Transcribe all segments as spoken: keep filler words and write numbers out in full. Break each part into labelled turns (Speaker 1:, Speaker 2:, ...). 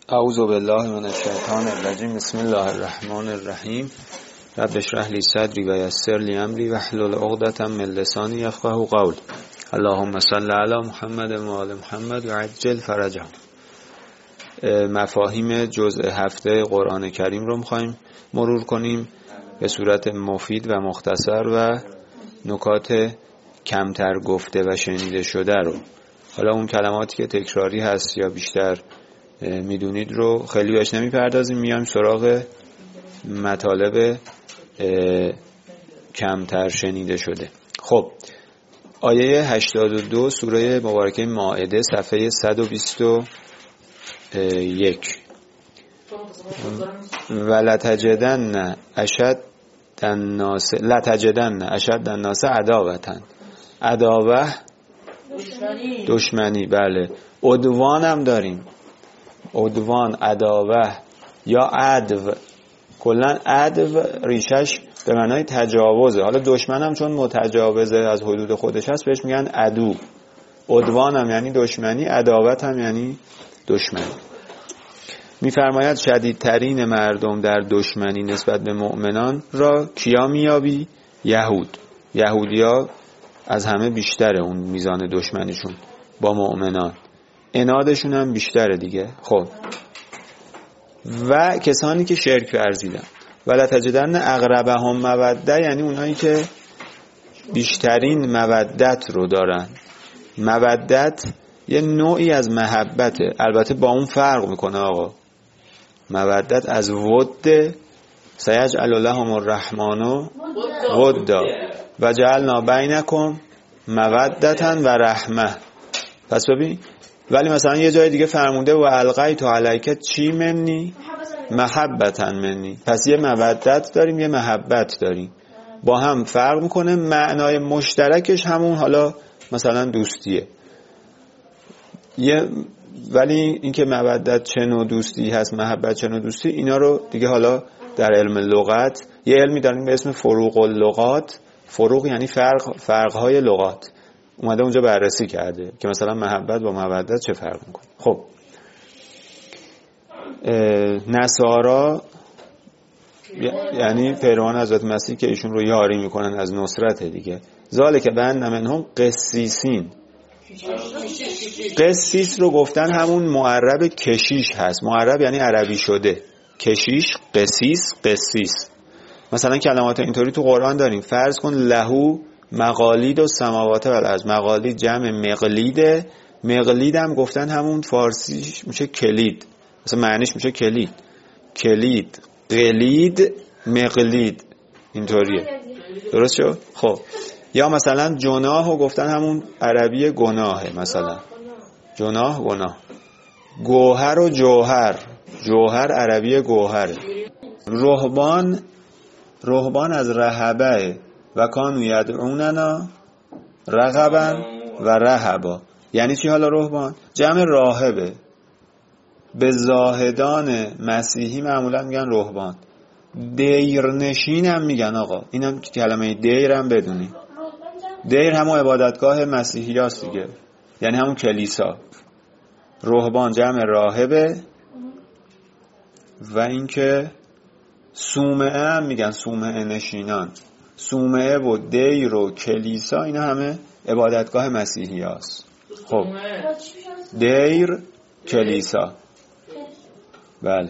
Speaker 1: اعوذ بالله من الشیطان الرجیم. بسم الله الرحمن الرحیم. رب اشرح لی صدری و یسر لی امری واحلل عقدة من لسانی یفقهوا قولی. اللهم صل علی محمد و آل محمد و عجل فرجهم. مفاهیم جزء هفته قرآن کریم رو می‌خوایم مرور کنیم به صورت مفید و مختصر و نکات کمتر گفته و شنیده شده رو. حالا اون کلماتی که تکراری هست یا بیشتر میدونید رو خیلی بهش نمیپردازیم، میایم سراغ مطالب کمتر شنیده شده. خب آیه هشتاد و دو سوره مبارکه مائده صفحه صد و بیست و یک. ولتجدن اشد الناس لتجدن اشد الناس عداوة. عداوه دشمنی. دشمنی بله. عدوان هم داریم، عدوان، عداوه یا عدو. کلن عدو ریشش به معنای تجاوزه. حالا دشمن هم چون متجاوزه از حدود خودش هست بهش میگن عدو. عدوان هم یعنی دشمنی، عداوت هم یعنی دشمنی. میفرماید شدیدترین مردم در دشمنی نسبت به مؤمنان را کیا میابی؟ یهود. یهودیا از همه بیشتره اون میزان دشمنیشون با مؤمنان، عنادشون هم بیشتره دیگه. خب و کسانی که شرک ورزیدن. ولا تجدن اقربهم موده، یعنی اونایی که بیشترین مودت رو دارن. مودت یه نوعی از محبته، البته با اون فرق میکنه آقا. مودت از ود سیجعل لهم الرحمن ودا و جعلنا بینکم مودتا و رحمه. پس ببین، ولی مثلا یه جای دیگه فرموده و القیت علیک چی منی محبتا منی. پس یه مودت داریم یه محبت داریم، با هم فرق میکنه. معنای مشترکش همون حالا مثلا دوستیه. یه ولی اینکه مودت چه نوع دوستی هست، محبت چه نوع دوستی، اینا رو دیگه حالا در علم لغت یه علمی داریم به اسم فروق اللغات. فروق یعنی فرق، فرق‌های لغات. اومده اونجا بررسی کرده که مثلا محبت با مودت چه فرق میکنه. خب نصارا یعنی پیروان حضرت مسیح که ایشون رو یاری میکنن از نصرت دیگه. ذالک بأن منهم قسیسین. قسیس رو گفتن همون معرب کشیش هست. معرب یعنی عربی شده. کشیش، قسیس، قسیس. مثلا کلمات اینطوری تو قرآن داریم. فرض کن لهو مقالید و سماوات و الارض. مقالید جمع مقلیده. مقلید هم گفتن همون فارسیش میشه کلید، مثلا معنیش میشه کلید. کلید، قلید، مقلید، اینطوریه. درست شد؟ خب یا مثلا جناح گفتن همون عربی گناهه. مثلا جناح گناه. گوهر و جوهر. جوهر عربی گوهره. رهبان، رهبان از رهبه و کانو یدعوننا رغبا و رهبا. یعنی چی حالا رهبان؟ جمع راهبه. به زاهدان مسیحی معمولا میگن رهبان. دیرنشین هم میگن آقا. اینم کلمه دیر هم بدونی. دیر همون عبادتگاه مسیحی هست دیگه، یعنی همون کلیسا. رهبان جمع راهبه. و اینکه صومعه هم میگن، صومعه نشینان. صومعه و دیر و کلیسا اینا همه عبادتگاه مسیحی هست. خب دیر، کلیسا، بله.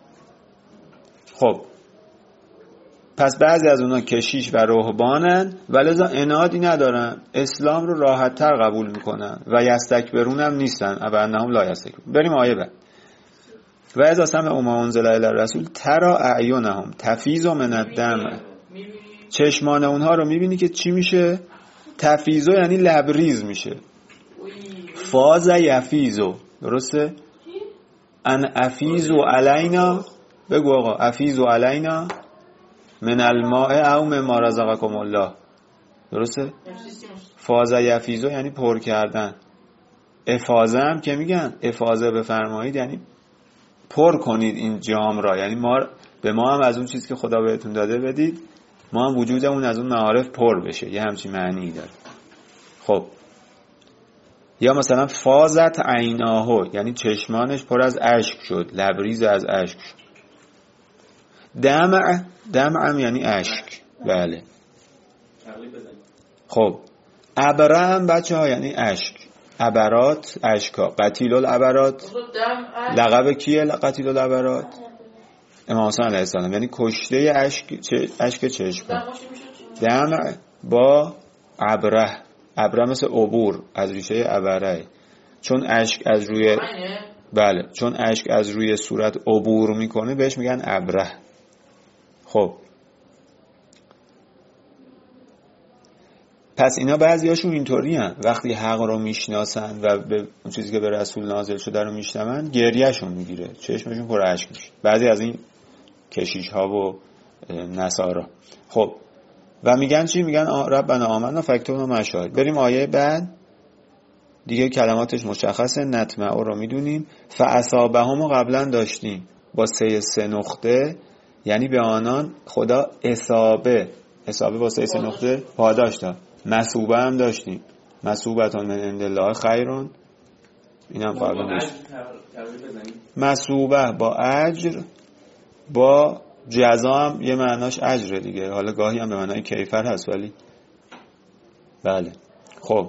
Speaker 1: خب پس بعضی از اونا کشیش و رهبانن ولذا عنادی ندارن، اسلام رو راحت تر قبول میکنن و یستکبرون هم نیستن. و انهم لا یستکبرون. بریم آیه بعد. و اذا سمعوا ما انزل الی الرسول تری اعینهم تفیض من الدمع. چشمان اونها رو میبینی که چی میشه؟ تفیضو یعنی لبریز میشه. فاز یفیضو. درسته؟ ان افیضو علینا. بگو آقا افیضو علینا من الماء او مما رزقکم الله. درسته؟ فاز یفیضو یعنی پر کردن. افاضه هم که میگن افاضه بفرمایید یعنی پر کنید این جام را. یعنی ما به ما هم از اون چیزی که خدا بهتون داده بدید، ما هم وجودمون از اون معارف پر بشه. یه همچین معنی داره. خب یا مثلا فازت عیناهو یعنی چشمانش پر از اشک شد، لبریز از اشک شد. دمع، دمعم یعنی اشک. بله. خب ابره هم بچه ها یعنی اشک. عبرات اشکا. قتیل العبرات لقب کیه؟ قتیل العبرات امام حسین علیه السلام، یعنی کشته اشک اشک چشم. دمع با ابره، ابره مثل عبور از ریشه ابره، چون اشک از روی بله چون اشک از روی صورت عبور میکنه بهش میگن ابره. خب پس اینا بعضیاشون اینطوری هن وقتی حق رو میشناسن و به اون چیزی که به رسول نازل شده رو میشنون گریهشون میگیره، چشمشون پر اشک میشه، بعضی از این کشیش ها و نصارا. خب و میگن چی؟ میگن ربنا آمنا فاکتبنا مع الشاهدین. بریم آیه بعد دیگه، کلماتش مشخصه، نطمع رو میدونیم. فاصابهم رو قبلا داشتیم با سه سه نقطه، یعنی به آنان خدا اصابه، اصابه با سه سه نقطه پاداش داد. مثوبه هم داشتیم، مثوبتان من عند الله خیرون، این هم قبلا داشتیم. مثوبه با اجر، با جزا هم یه معناش اجره دیگه، حالا گاهی هم به معنای کیفر هست ولی بله. خب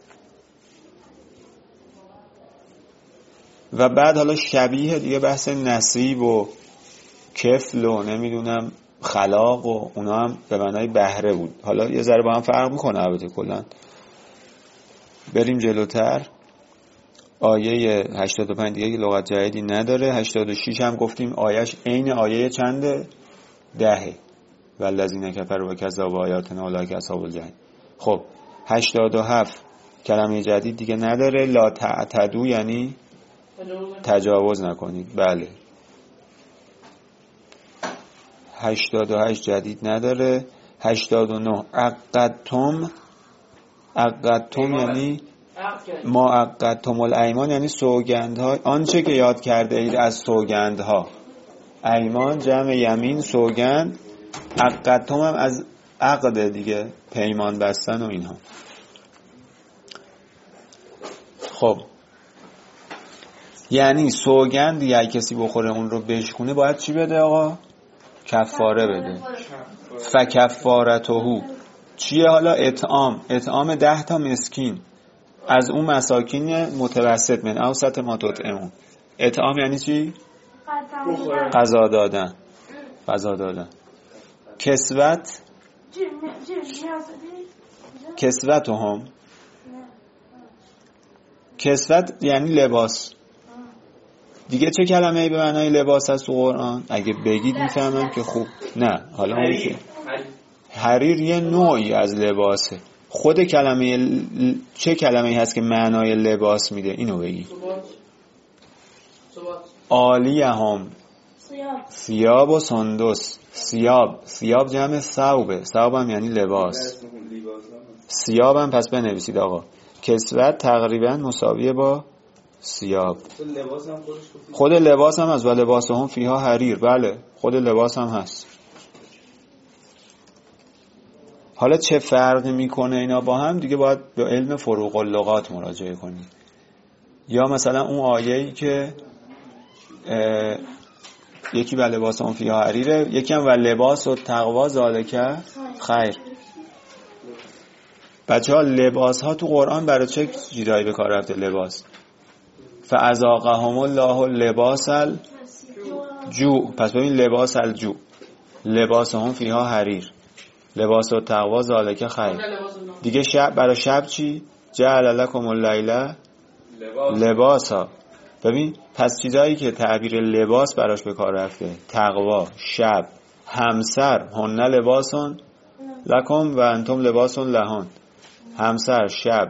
Speaker 1: و بعد حالا شبیه دیگه بحث نصیب و کفل و نمیدونم خلاق و اونا هم به معنای بهره بود. حالا یه ذره با هم فرق میکنه البته کلا. بریم جلوتر. آیه هشتاد و پنج دیگه که لغت جدیدی نداره. هشتاد و شش هم گفتیم آیهش عین آیه چنده؟ دهه. والذین کفروا و کذبوا آیاتنا اولئک اصحاب الجحیم. خب هشتاد و هفت کلمه جدید دیگه نداره. لا تعتدوا یعنی تجاوز نکنید. بله. هشتاد و هشت جدید نداره. هشتاد و نه عقدتم، عقدتم یعنی ما عقدتم الایمان یعنی سوگندها، آنچه که یاد کرده اید از سوگندها. ایمان جمع یمین، سوگند. عقدتم هم از عقد دیگه، پیمان بستن و اینها. خب یعنی سوگند یا کسی بخوره اون رو بشکونه باید چی بده آقا؟ کفاره بده. فکفارته چیه حالا؟ اطعام، اطعام ده تا مسکین از اون مساکین متوسط، من اوسط ما تطعمون. اطعام یعنی چی؟ غذا دادن، غذا دادن. کسوت، کسوت هم کسوت یعنی لباس دیگه. چه کلمه ای به معنای لباس هست تو قرآن؟ اگه بگید میفهمم که خوب. نه حالا اون که حریر یه نوعی از لباسه. خود کلمه ل... چه کلمه ای هست که معنای لباس میده؟ اینو بگی. عالیهم ثیاب و سندس. ثیاب، ثیاب جمع ثوبه، ثوب هم یعنی لباس. ثیاب هم پس بنویسید آقا. کسوت تقریبا مساویه با ثیاب. خود لباس هم هست و لباس هم فیها حریر. بله خود لباس هم هست. حالا چه فرقی میکنه اینا با هم دیگه باید به علم فروق اللغات مراجعه کنید. یا مثلا اون آیه‌ای که یکی و لباس هم فیها حریره، یکی هم و لباس و تقوا ذالک خیر. بچه ها لباس ها تو قرآن برای چه چیزایی به کار رفته؟ لباس. فاذاقهم الله لباس الجوع. پس ببین لباس الجوع، لباس هم فیها حریر، لباس و تقوا ذالک خیر. دیگه شب، برای شب چی؟ جعل لکم اللیل لباسا. ببین پس چیزایی که تعبیر لباس براش به کار رفته، تقوا، شب، همسر، هن لباسون لکم و انتم لباسون لهن. همسر، شب،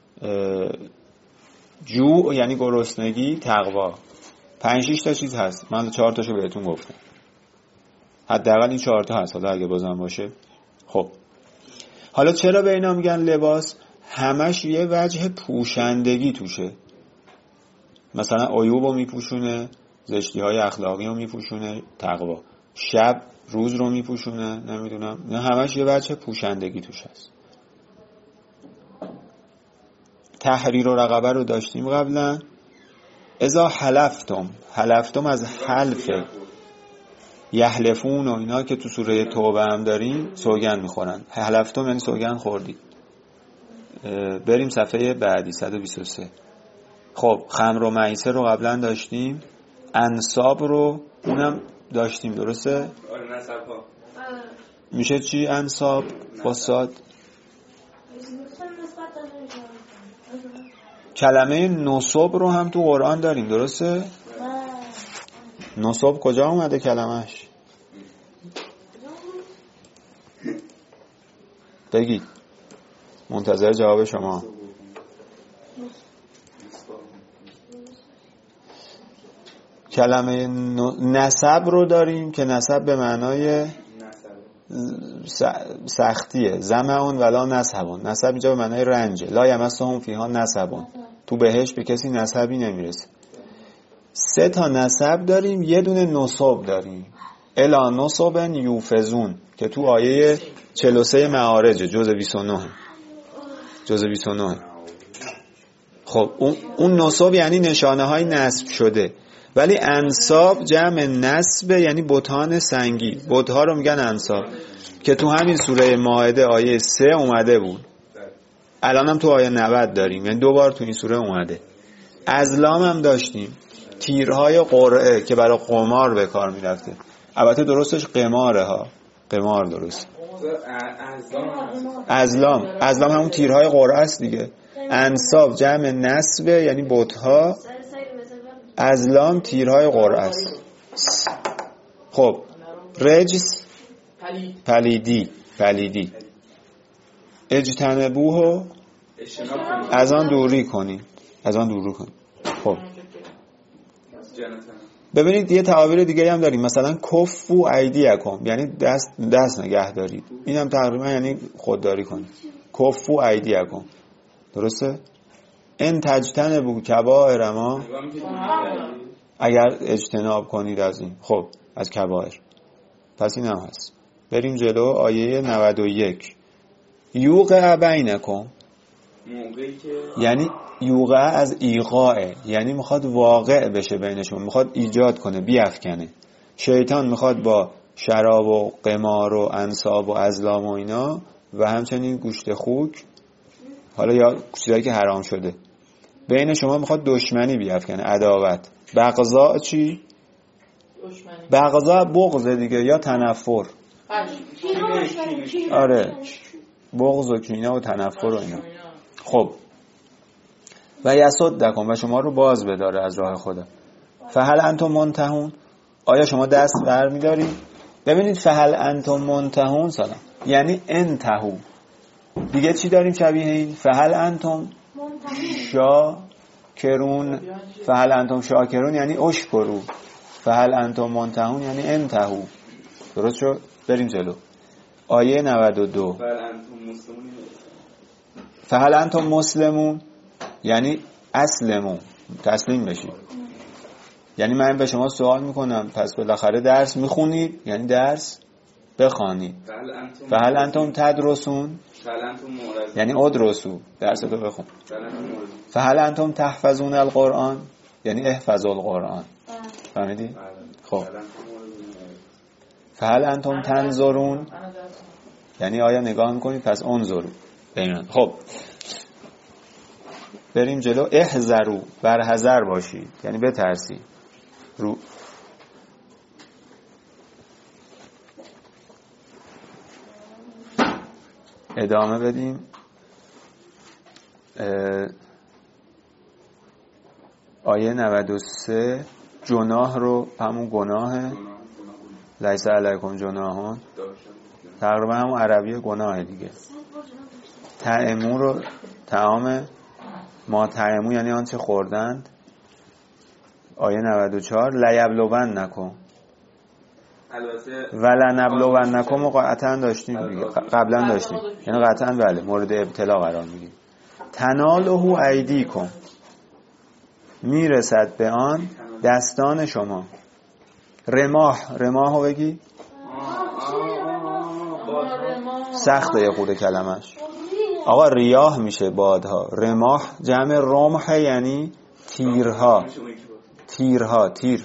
Speaker 1: جوع یعنی گرسنگی، تقوا. پنج شش تا چیز هست، من چهار تاشو بهتون گفتم، حداقل این چهار تا هست، حالا اگه بازم باشه. خب حالا چرا به اینا میگن لباس؟ همش یه وجه پوشندگی توشه. مثلا عیوبو میپوشونه، زشتی های اخلاقی رو میپوشونه تقوا. شب روز رو میپوشونه، نمیدونم، نه همش یه وجه پوشندگی توش هست. تحریر و رقبه رو داشتیم قبلا. اذا حلفتم، حلفتم از حلف، یحلفون و اینا که تو سوره توبه هم داریم سوگن میخورن. حلفتم یعنی سوگن خوردید. بریم صفحه بعدی صد و بیست و سه. خب خمر و میسر رو قبلا داشتیم، انصاب رو اونم داشتیم درسته؟ میشه چی انصاب با صاد؟ کلمه نصب رو هم تو قرآن داریم درسته؟ نصب کجا اومده کلمش؟ بگید، منتظر جواب شما. کلمه نسب رو داریم که نسب به معنای سختیه، زمعون ولا نسبون. نسب اینجا به معنای رنجه. لا یمسهم فیها نسبون، تو بهش به کسی نسبی نمیرسه. سه تا نسب داریم، یه دونه نصب داریم، الا نصبن یوفزون که تو آیه چهل و سه معارج جزء بیست و نه جزء بیست و نه. خب اون اون نصب یعنی نشانه های نصب شده، ولی انصاب جمع نصب یعنی بتان سنگی. بتها رو میگن انصاب که تو همین سوره مائده آیه سه اومده بود، الان هم تو آیه نود داریم، یعنی دو بار تو این سوره اومده. ازلام هم داشتیم، تیرهای قرعه که برای قمار به کار میرفته. البته درستش قماره ها، قمار درست. ازلام ازلام همون تیرهای قرعه است دیگه. انصاب جمع نصب یعنی بتها، ازلام تیرهای قرعه است. خب رجس پلیدی، پلیدی. اجتنبوه از آن دوری کنید، از آن دوری کنید. خب ببینید یه تعابیر دیگه هم داریم، مثلا کفو ایدیکم یعنی دست دست نگه دارید. این هم تقریبا یعنی خودداری کنید. کفو ایدیکم درسته؟ ان تجتنبوا کبائر ما، اگر اجتناب کنید از این، خب از کبائر. پس این هم هست. بریم جلو آیه نود و یک. یوقع بینکم، یعنی یوقع از ایقاعه، یعنی میخواد واقع بشه بینشون، میخواد ایجاد کنه، بیافکنه. شیطان میخواد با شراب و قمار و انصاب و ازلام و اینا و همچنین گوشت خوک، حالا یا چیزایی که حرام شده، بین شما میخواد دشمنی بیافکنه، عداوت. بغضا چی؟ دشمنی. بغضا بغض دیگه یا تنفر. آره بغض و کینه و تنفر و اینا. خب و یصدکم و شما رو باز بداره از راه خدا. فهل انتم منتهون، آیا شما دست برمی‌دارید؟ ببینید فهل انتم منتهون سلام یعنی انتهو. دیگه چی داریم شبیه این؟ فهل انتم شاکرون، فهل انتم شاکرون یعنی اشکرو، فهل انتم منتهون یعنی انتهو. درست شد؟ بریم جلو. آیه نود و دو. فهل انتم مسلمون یعنی اسلمون، تسلیم بشید. یعنی من به شما سوال میکنم پس بالاخره درس میخونید، یعنی درس بخوانید. فهل انتم تدرسون یعنی ادرسو، درس تو بخون. فهل انتم تحفظون القرآن یعنی احفظوا القرآن. فهمیدی؟ خب فهل انتم تنظرون یعنی آیا نگاه میکنید، پس انظروا. خب بریم جلو. احذروا بر حذر باشید یعنی بترسید. رو ادامه بدیم. آیه نود و سه جناح رو، همون گناه لیس علیکم جناحون، تقریبا همون عربی گناه دیگه. طعمو رو طعام ما طعمو یعنی آنچه خوردند. آیه نود و چهار لیبلون نکن ولنبلون نکن و قطعا داشتیم دیگه، قبلا داشتیم یعنی قطعا بله مورد ابتلا قرار میگیم. تنالهو ایدیکم میرسد به آن دستان شما. رماح، رماحو بگی سخته یه خود کلمش. آقا ریاح میشه بادها. رماح جمع رمح یعنی تیرها. تیرها تیر.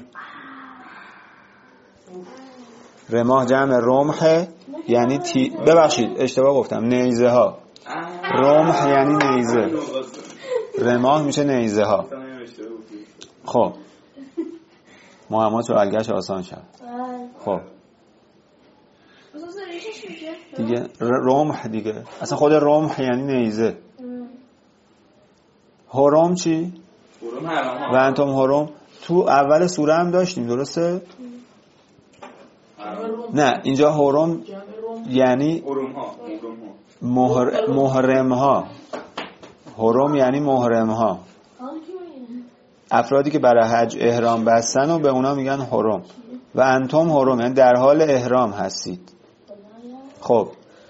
Speaker 1: رماح جمع رمح یعنی تیر. ببخشید اشتباه گفتم، نیزه ها. رمح یعنی نیزه، رماح میشه نیزه ها. خب محمد رو الگش آسان شد. خب دیگه رمح دیگه، اصلا خود رمح یعنی نیزه. هرم چی؟ و انتم هرم تو اول سوره هم داشتیم درسته؟ نه اینجا هرم یعنی محرم ها. هرم یعنی محرم ها، افرادی که برای حج احرام بستن و به اونا میگن هرم. و انتم هرم یعنی در حال احرام هستید. خب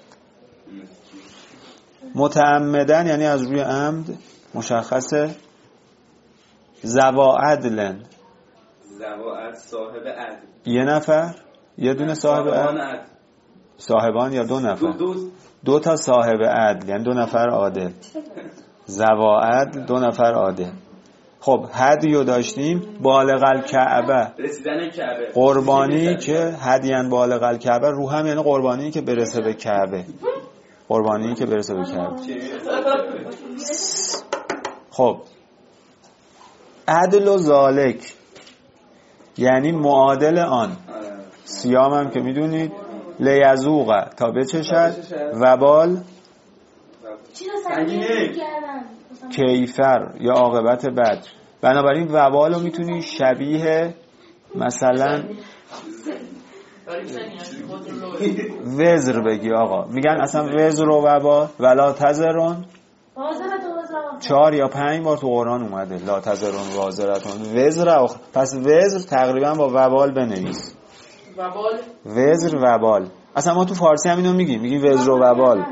Speaker 1: متعمدن یعنی از روی عمد، مشخصه. ذوا عدلن،
Speaker 2: ذوا عدل صاحب عدل،
Speaker 1: یه نفر، یه دونه صاحب عدل. صاحبان یا دو نفر؟ دو, دو تا صاحب عدل یعنی دو نفر عادل. ذوا عدل دو نفر عادل. خب هدیو داشتیم، بالغ الکعبه
Speaker 2: رسیدن کعبه،
Speaker 1: قربانی که هدیان بالغ الکعبه، رو هم یعنی قربانی که برسه به کعبه، قربانی که برسه به کعبه. خب عدل و ذالک یعنی معادل آن. سیام هم که میدونید، لیذوق تا بچشد، وبال کیفر یا عاقبت بد. بنابراین وبال رو میتونی شبیه مثلا وزر بگی. آقا میگن اصلا وزر و وبال ولا تزرون چهار یا پنج بار تو قرآن اومده، لا تزرون وازرتون وزر. پس وزر تقریبا با وبال بنویس.
Speaker 3: وبال
Speaker 1: وزر وبال. اصلا ما تو فارسی هم اینو میگیم، میگیم وزر و وبال.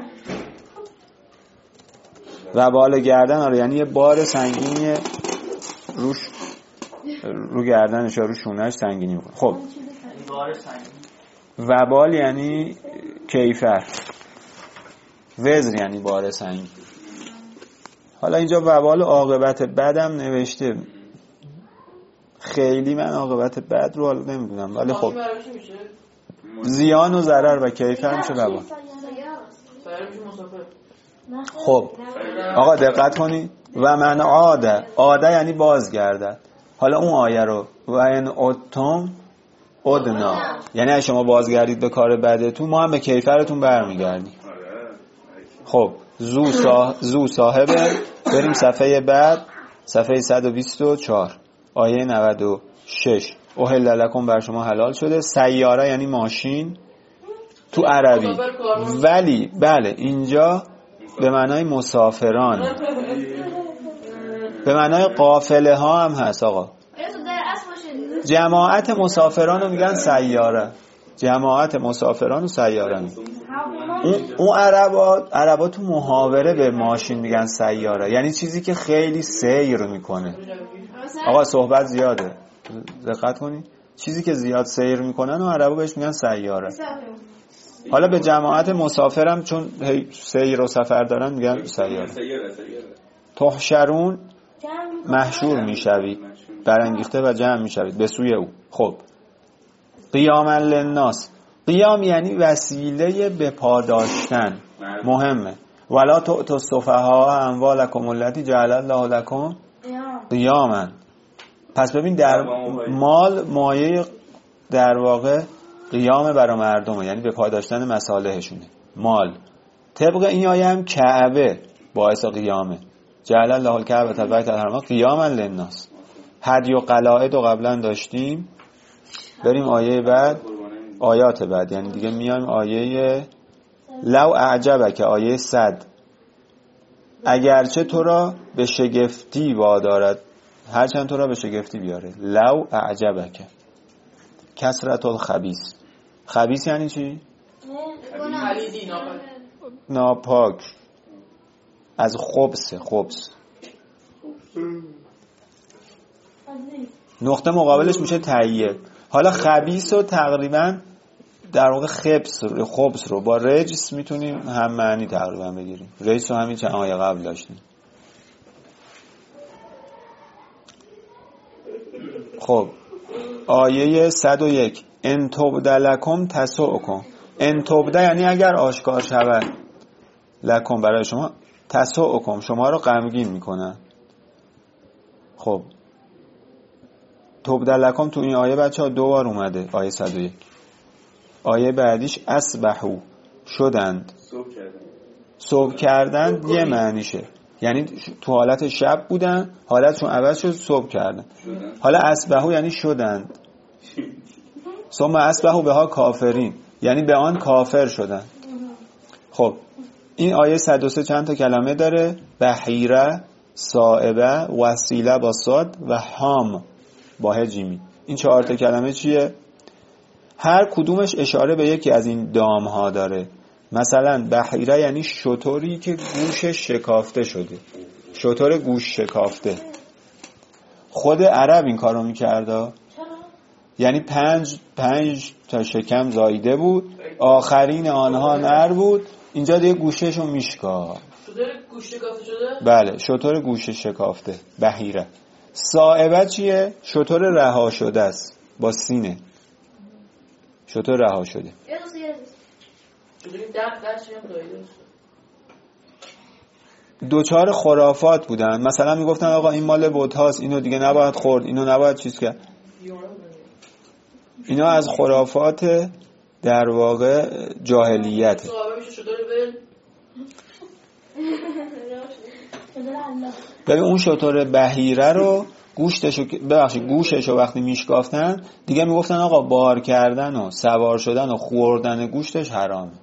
Speaker 1: وبال گردن، آره یعنی یه بار سنگینی روش، رو گردنش یا رو شونهش سنگینی میکنه. خب وبال یعنی کیفر، وزر یعنی بار سنگین. حالا اینجا وبال عاقبت بدم نوشته، خیلی من عاقبت بد رو حالا نمیدونم، ولی خب زیان و ضرر و کیفر میشه وبال. خب آقا دقت کنید، و من عاده، عاده یعنی بازگردد. حالا اون آیه رو و ان اتم ادنا، یعنی اگه شما بازگردید به کار بدتون، ما هم به کیفرتون برمیگردیم. خب زو, صاح... زو صاحبه. بریم صفحه بعد، صفحه صد و بیست و چهار آیه نود و شش. احل لکم بر شما حلال شده. سیاره یعنی ماشین تو عربی، ولی بله اینجا به معنای مسافران، به معنای قافله ها هم هست. آقا جماعت مسافران رو میگن سیاره، جماعت مسافران و سیاره می. اون, اون عربا عربا تو محاوره به ماشین میگن سیاره، یعنی چیزی که خیلی سیر میکنه. آقا صحبت زیاده، دقت کنید. چیزی که زیاد سیر میکنن و عربا بهش میگن سیاره. حالا به جماعت مسافرم چون سیر و سفر دارن میگن سیاره. تحشرون محشور میشوید، برانگیخته و جمع میشوید به سوی او. خب قیاما للناس، قیام یعنی وسیله به پاداشتن، مهمه. ولا تؤتوا السفهاء اموالکم التی جعل الله لکم قیاما. پس ببین در مال مایه در واقع قیام برای مردمه، یعنی به پاداشتن مصالحشونه. مال طبق این آیه هم کعبه باعث قیامه. جعل الله الکعبة البیت الحرام قیاما للناس. هدی و قلائد و قبلا داشتیم. بریم آیه بعد، آیات بعد، یعنی دیگه میایم آیه لو اعجبک، آیه صد. اگرچه تو را به شگفتی وادارد، هرچند تو را به شگفتی بیاره. لو اعجبک کثرت الخبیث. خبیث یعنی چی؟ ناپاک، از خبث. خبث نقطه مقابلش میشه طیب. حالا خبیث رو تقریبا در واقع خبث خبث رو با رجس میتونیم هم معنی تقریبا بگیریم. رجس رو همین چند آیه قبل داشتیم. خب آیه صد و یک ان تبد لکم تسؤکم. ان تبد یعنی اگر آشکار شود، لکم برای شما، تسؤکم شما رو غمگین میکنن. خب تبد لکم تو این آیه بچه ها دو بار اومده، آیه صد و یک. آیه بعدیش اصبحوا شدند. صبح کردند یه معنیشه، یعنی تو حالت شب بودن، حالتشون عوض شد صبح کردن. حالا اصبحوا یعنی شدند. ثم اصبحوا بها کافرین، یعنی به آن کافر شدن. خب این آیه صد و سه چند تا کلمه داره؟ بحیره، صائبه، وسیله با صاد و حام با ه جیمی. این چهار تا کلمه چیه؟ هر کدومش اشاره به یکی از این دام ها داره. مثلا بحیره یعنی شتری که گوشش شکافته شده، شتر گوش شکافته. خود عرب این کارو میکرده، یعنی پنج پنج تا شکم زایده بود، آخرین آنها نر بود، اینجا دیگه گوششو میشکا.
Speaker 3: شتر گوش شکافته شده؟
Speaker 1: بله، شتر گوش شکافته، بحیره. صائبه چیه؟ شتر رها شده است، با سینه. شتر رها شده. دوچار خرافات بودن، مثلا میگفتن آقا این مال بت هاست، اینو دیگه نباید خورد، اینو نباید چیز کرد. اینا از خرافات در واقع جاهلیت. ببین اون شتر بحیره رو گوشتشو ببخشید گوششو وقتی میشکافتن دیگه میگفتن آقا بار کردن و سوار شدن و خوردن گوشتش حرامه.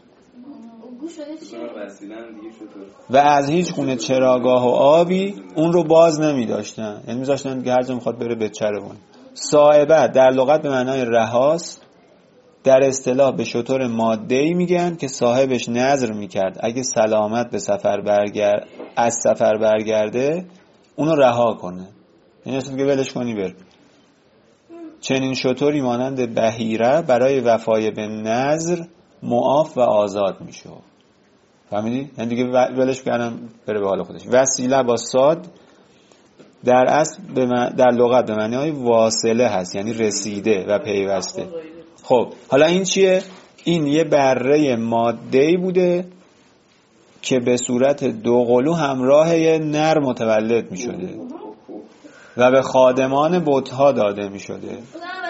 Speaker 1: و از هیچ گونه چراگاه و آبی اون رو باز نمی داشتن، یعنی میذاشتن که هر جا میخواد بره بچرونه. صائبه در لغت به معنای رهاست، در اصطلاح به شتر ماده‌ای میگن که صاحبش نذر میکرد اگه سلامت به سفر برگرد از سفر برگرده اونو رها کنه، یعنی اصلا که ولش کنی بر. چنین شتری مانند بحیره برای وفای به نذر معاف و آزاد میشه. فهمیدی؟ یعنی دیگه ولش کردن بره به حال خودش. وسیله با صاد در اصل در لغت به معنای واصله هست، یعنی رسیده و پیوسته. خب حالا این چیه؟ این یه بره ماده‌ای بوده که به صورت دو قلو همراه یه نر متولد می شده و به خادمان بت‌ها داده می شده.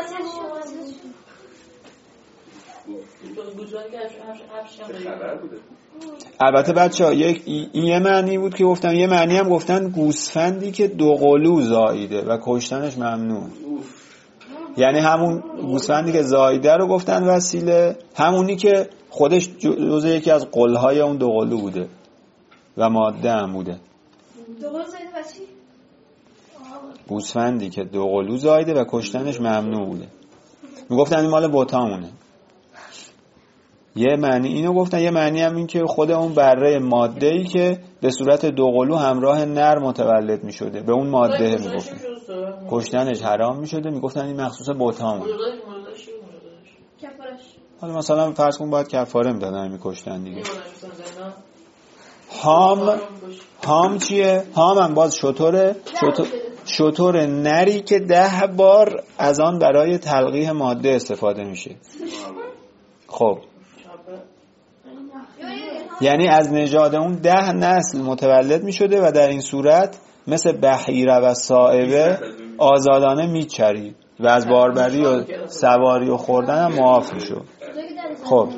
Speaker 1: البته بچه‌ها یک این یه معنی بود که گفتن، یه معنی هم گفتن گوسفندی که دو قلو زاییده و کشتنش ممنوع. یعنی همون گوسفندی که زاییده رو گفتن وسیله، همونی که خودش جزء یکی از قلهای اون دو قلو بوده و ماده هم بوده.
Speaker 4: دو قلو زاییده و چی؟
Speaker 1: گوسفندی که دو قلو زاییده و کشتنش ممنوع بوده. میگفتن این مال بتامونه. یه معنی اینو گفتن، یه معنی هم این که خود اون بره ماده‌ای که به صورت دو قلو همراه نر متولد می‌شده به اون ماده میگفتن کشتنش حرام می‌شده. میگفتن این مخصوص بتامونه.
Speaker 4: کفارش
Speaker 1: حالا مثلا فرض کن باید کفاره میدادن میکشتن دیگه. هام هام چیه؟ هام هم باز شتره، شتر شتر نری که ده بار از آن برای تلقیح ماده استفاده میشه. خب یعنی از نژاد اون ده نسل متولد میشده و در این صورت مثل بحیره و صائبه آزادانه میچرید و از باربری و سواری و خوردن هم معاف میشد. خب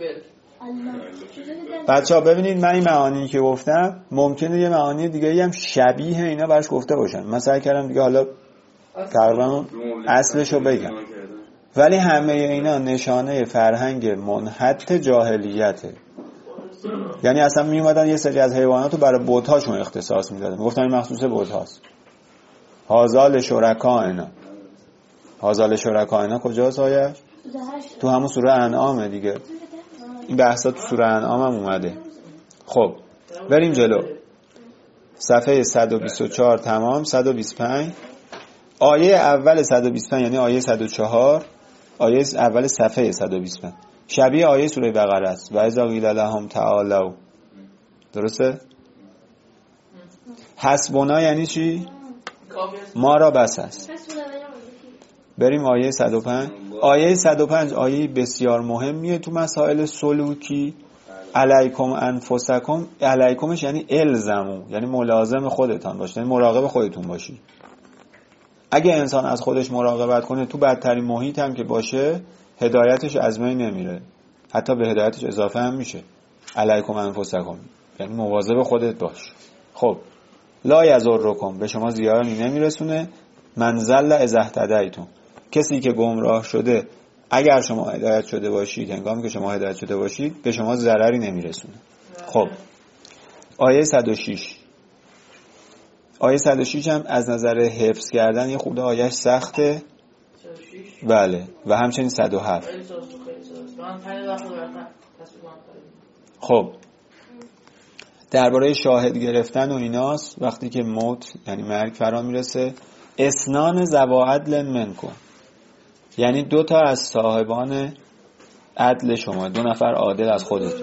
Speaker 1: بچه ها ببینید، من این معانی که گفتم ممکنه یه معانی دیگه هم شبیه اینا برش گفته باشن. من سعی کردم دیگه حالا تقریبا اصلشو بگم، ولی همه اینا نشانه فرهنگ منحط جاهلیته. یعنی اصلا می اومدن یه سری از حیوانات رو برای بت‌هاشون اختصاص میدادن، میگفتن این مخصوص بت‌هاست. هازال شرکائنا، هازال شرکائنا کجاست آیه؟ تو همون سوره انعامه دیگه. این بحثا تو سوره انعام هم اومده. خب بریم جلو. صفحه صد و بیست و چهار تمام. صد و بیست و پنج آیه اول صد و بیست و پنج یعنی آیه صد و چهار، آیه اول صفحه صد و بیست و پنج شبیه آیه سوره بقره است. و اذا قیل لهم تعالوا. درسته؟ حسبنا یعنی چی؟ ما را بس است. بریم آیه صد و پنج. آیه صد و پنج آیه بسیار مهمیه تو مسائل سلوکی. علیکم انفسکم، علیکمش یعنی الزمو، یعنی ملازم خودتان باشید، یعنی مراقب خودتون باشید. اگه انسان از خودش مراقبت کنه تو بدترین محیط هم که باشه هدایتش از بین نمیره، حتی به هدایتش اضافه هم میشه. علیکم انفسکم یعنی مواظب خودت باش. خب لا یضرکم، به شما زیانی نمیرسونه. من ضل اذا اهتدیتم، کسی که گمراه شده اگر شما هدایت شده باشید، هنگامی که شما هدایت شده باشید به شما ضرری نمیرسونه. خب آیه صد و شش، آیه صد و شش هم از نظر حفظ کردن یه خورده آیهش سخته. بله و همچنین صد و هفت. خب درباره شاهد گرفتن و ایناست. وقتی که موت یعنی مرگ فرا میرسه، اسنان ذوا عدل منکم، یعنی دو تا از صاحبان عدل شما، دو نفر عادل از خودتون.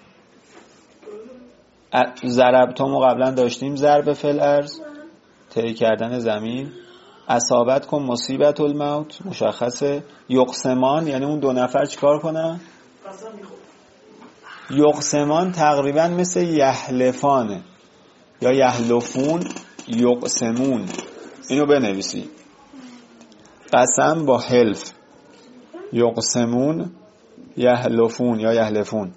Speaker 1: ضربتم و قبلا داشتیم، ضرب فی الارض طی کردن زمین. اصابت کن مصیبت الموت، مشخصه. یقسمان یعنی اون دو نفر چیکار کنن؟ یقسمان تقریبا مثل یحلفانه یا یحلفون، یقسمون. اینو بنویسی، قسم با حلف. یقسمون، یحلفون یا یحلفون.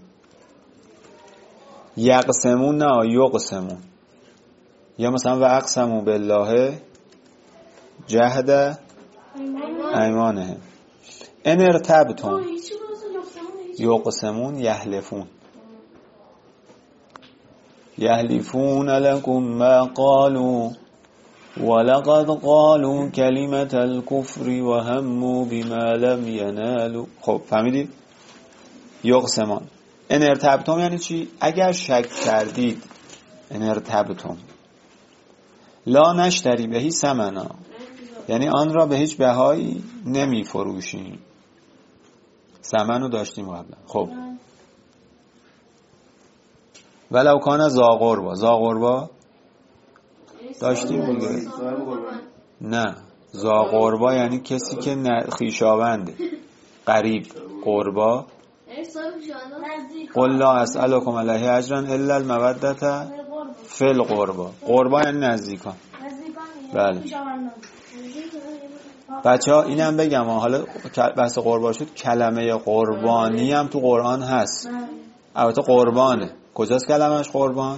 Speaker 1: یقسمون نه یقسمون. یا مثلا و اقسموا بالله جهد ایمانهم ان ارتبتم. یقسمون، یحلفون. یحلفون لكم ما قالوا ولقد قالوا كلمة الكفر وهموا بما لم ينالوا. خب فهمیدید؟ یقسمان. ان ارتبتم یعنی چی؟ اگر شک کردید. ان ارتبتم لا نشتری بهی ثمنا، یعنی آن را به هیچ بهایی نمی فروشیم. ثمنو داشتیم قبلا. خب ولو کان ذا قربا، ذا قربا داشتیم دیگه. نه ذا قربا یعنی کسی که خویشاونده، قریب. قربا قل لا اسألكم علیه اجرا الا المودة فی القربا. قربا یعنی نزدیکان. بله بچه ها اینم بگم، حالا بحث قربان شد، کلمه قربانی هم تو قرآن هست. البته قربانه. کجاست کلمش قربان؟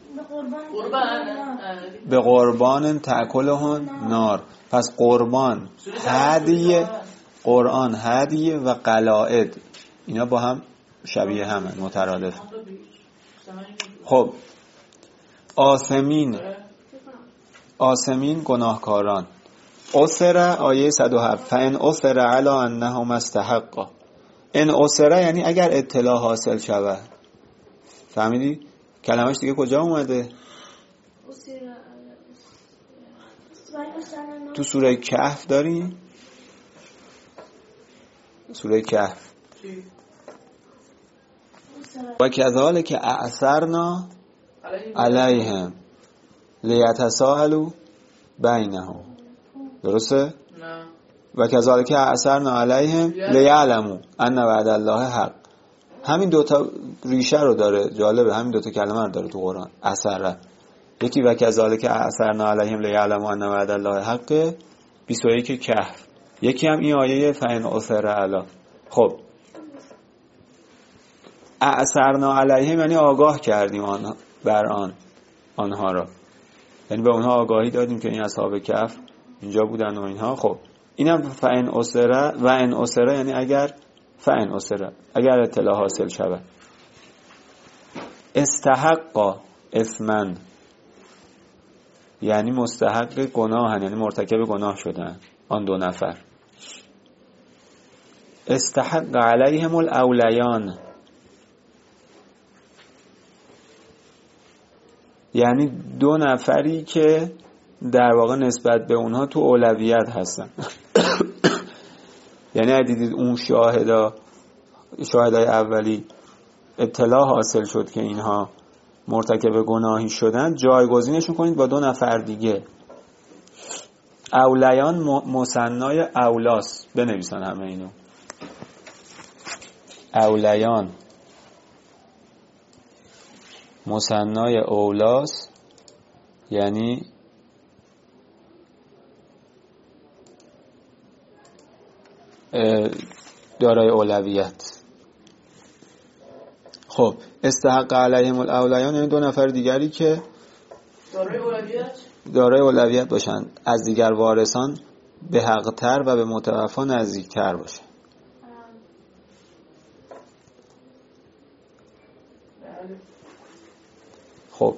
Speaker 1: به قربان تأکلهن نار. پس قربان، هدیه، قرآن هدیه و قلائد، اینا با هم شبیه همن، مترادف. خب آثمین، آثمین گناهکاران. اسر آیه صد و هفت. فان اسر علی انهم استحقا. ان اسر یعنی اگر اطلاع حاصل شود. فهمیدی؟ کلمش دیگه کجا اومده؟ تو سوره کهف داری؟ سوره کهف. و کذالک اعثرنا علیهم لیتساءلوا بینهم. درسته؟ نه. و کذالک اعثرنا علیهم لیعلموا ان وعد الله حق. همین دوتا ریشه رو داره. جالبه همین دوتا کلمه رو داره تو قرآن. اثر یکی و کذالک اعثرنا علیهم لیعلموا ان وعد الله حق، بیست و یک کهف. یکی هم این آیه فان اسر علی. خب اعثرنا علیهم یعنی آگاه کردیم آنها بر آن آنها را، یعنی به اونها آگاهی دادیم که این اصحاب کهف اینجا بودن و اینها. خب اینم فان اسر و ان اسر یعنی اگر، فان اسر اگر اطلاع حاصل شود. استحق اثمن یعنی مستحق گناهن، یعنی مرتکب گناه شدن آن دو نفر. استحق علیهم الاولیان یعنی دو نفری که در واقع نسبت به اونها تو اولویت هستن. یعنی اگه دیدید اون شاهدا شاهدای اولی اطلاع حاصل شد که اینها مرتکب گناهی شدن، جایگزینشون کنید با دو نفر دیگه. اولیان مثنای اولاس، بنویسن همه اینو. اولیان مثنای اولاس یعنی دارای اولویت. خب استحق علیهم الاولیان یعنی دو نفر دیگری که
Speaker 3: دارای اولویت
Speaker 1: دارای اولویت باشن، از دیگر وارثان به حق‌تر و به متوفا نزدیکتر باشن. خب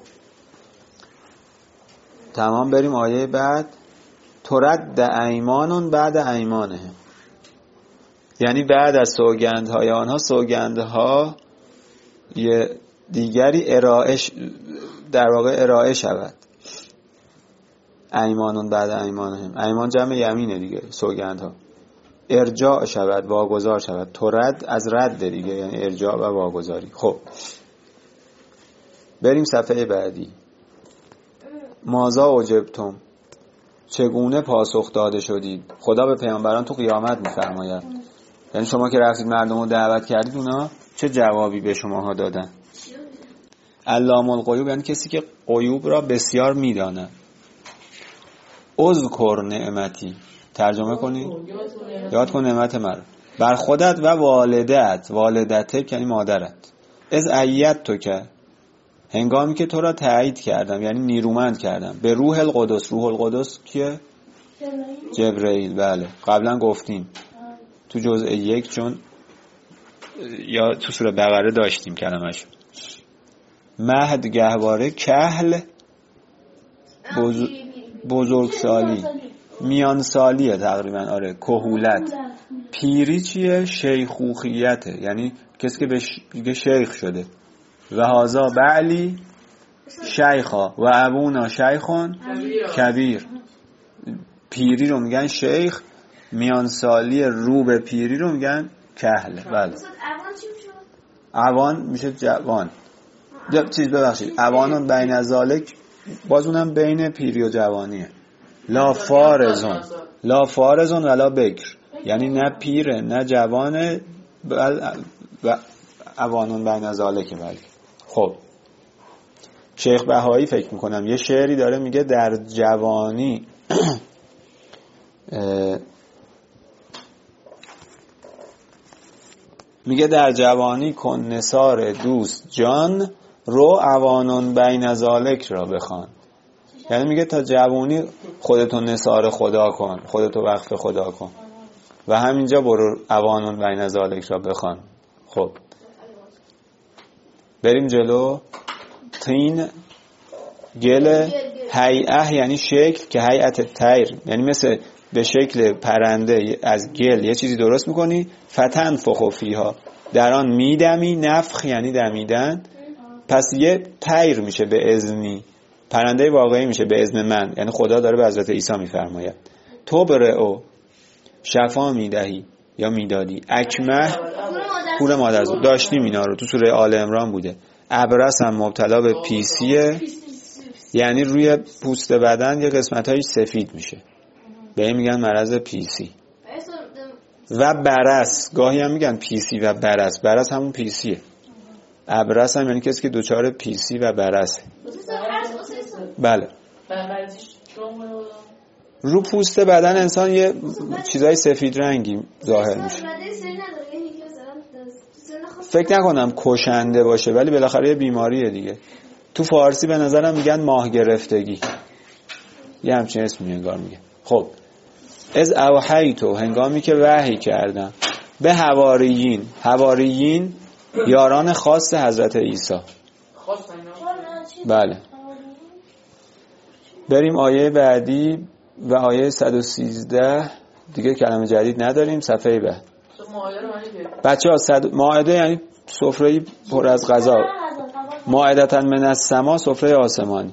Speaker 1: تمام. بریم آیه بعد. ترد ایمانون بعد ایمانهم، یعنی بعد از سوگندهای آنها سوگندها یه دیگری ارائه در واقع ارائه شود. ایمانون بعد ایمانهم، ایمان جمع یمینه دیگه، سوگندها ارجاع شود، واگذار شود. ترد از رد دیگه، یعنی ارجاع و واگذاری. خب بریم صفحه بعدی. ماذا اجبتم، چگونه پاسخ داده شدید. خدا به پیامبران تو قیامت میفرماید، یعنی شما که رفتید مردم رو دعوت کردید، اونا چه جوابی به شماها دادن. علام الغیوب یعنی کسی که غیوب را بسیار میداند. اذکر نعمتی، ترجمه کنی یاد کن نعمت من بر خودت و والدت، والدتک یعنی مادرت. از ایت تو که، هنگامی که تو را تایید کردم، یعنی نیرومند کردم. به روح القدس، روح القدس کیه؟ جبرئیل. بله قبلا گفتیم تو جزء یک، چون یا تو سوره بقره داشتیم کلمه‌شو. مهد گهواره، کهل بزرگ بزرگسالی، میانسالیه تقریبا. آره کهولت. پیری چیه؟ شیخوخیته، یعنی کسی که به شیخ شده. و هازا بعلی شیخا و ابونا شیخون کبیر. پیری رو میگن شیخ، میانسالی رو به پیری رو میگن کهل. بله اوان میشه جوان. چیز ببخشید اوانون بین ازالک، باز اونم بین پیری و جوانیه. لا فارزون، لا فارزون ولا بکر، یعنی نه پیره نه جوانه، بل و اوانون بین ازالک. بله. خب شیخ بهایی فکر میکنم یه شعری داره میگه در جوانی میگه در جوانی کن نثار دوست جان، رو اوانون بین ذالک را بخوان. یعنی میگه تا جوانی خودتو نثار خدا کن، خودتو وقف خدا کن و همینجا برو اوانون بین ذالک را بخوان. خب بریم جلو. تین گل، هیئه یعنی شکل، که هیئت طیر یعنی مثل به شکل پرنده از گل یه چیزی درست میکنی. فتنفخ فیها، در آن میدمی. نفخ یعنی دمیدن، پس یه طیر میشه به اذنی، پرنده واقعی میشه به اذن من، یعنی خدا داره به حضرت عیسی میفرماید. تو برئو، شفا میدهی یا میدادی. اکمه کور مادر داشتیم اینا رو تو سوره آل عمران بوده. ابرس هم مبتلا به پیسیه، یعنی روی پوست بدن یه قسمت‌هایی سفید میشه، به این میگن مرض پیسی. و برس، گاهی هم میگن پیسی و برس، برس همون پیسیه. ابرس هم یعنی کسی که دوچار پیسی و برسه. بله. رو پوست بدن انسان یه چیزای سفید رنگی ظاهر میشه. فکر نکنم کشنده باشه، ولی بالاخره یه بیماریه دیگه. تو فارسی به نظرم میگن ماه گرفتگی، یه همچین اسمی انگار میگه. خب از اوحیتو، هنگامی که وحی کردم. به حواریین، حواریین یاران خاص حضرت عیسی. بله. بریم آیه بعدی و آیه صد و سیزده دیگه کلمه جدید نداریم. صفحه بعد بچه ها صد... مائده یعنی سفره پر از غذا. مائدتن من السما، سفره آسمانی.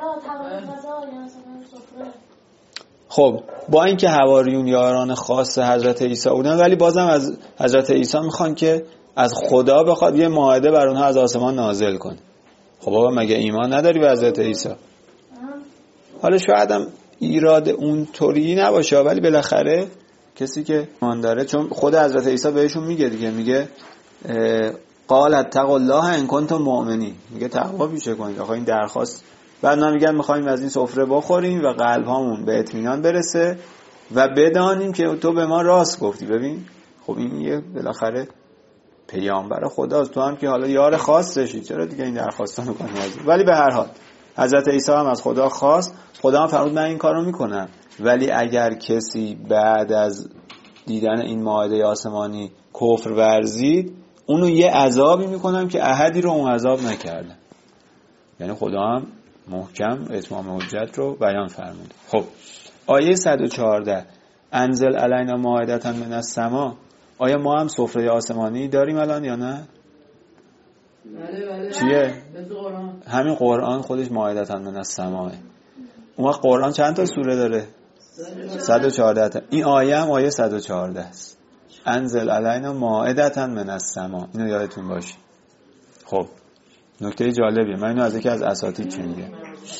Speaker 1: خب با اینکه حواریون یاران خاص حضرت عیسی بودن، ولی بازم از حضرت عیسی میخوان که از خدا بخواد یه مائده بر اونها از آسمان نازل کنه. خب بابا مگه ایمان نداری به حضرت عیسی؟ حالا شاید هم ایراد اون طوری نباشه، ولی بالاخره کسی که ایمان داره، چون خود حضرت عیسی بهشون میگه دیگه، میگه قال اتقوا الله ان کنتم مؤمنین، میگه تقوا پیشه کنید. آخه این درخواست، بعد نمیگن میخوایم از این سفره بخوریم و قلب هامون به اطمینان برسه و بدانیم که تو به ما راست گفتی. ببین خب این یه بالاخره پیامبر خداست، تو هم که حالا یار خاصشی، چرا دیگه این درخواستو میکنی ازش؟ ولی به هر حال حضرت عیسی هم از خدا خواست، خدا هم فرمود من این کارو میکنم، ولی اگر کسی بعد از دیدن این مائده آسمانی کفر ورزید، اونو یه عذابی میکنم که احدی رو اون عذاب نکردن. یعنی خدا هم محکم اتمام حجت رو بیان فرمود. خب آیه صد و چهارده انزل علینا مائدة من السما، آیا ما هم سفره آسمانی داریم الان یا نه؟
Speaker 3: بله بله.
Speaker 1: چیه؟
Speaker 3: قرآن.
Speaker 1: همین قرآن خودش مائدة من السماه. اون وقت قرآن چند تا سوره داره؟ صد و چهارده تا. این آیه هم آیه صد و چهارده است. انزل علینا مائدة من السما، اینو یادتون باشه. خب نکته جالبیه، من اینو از یکی از اساتید شنیدم.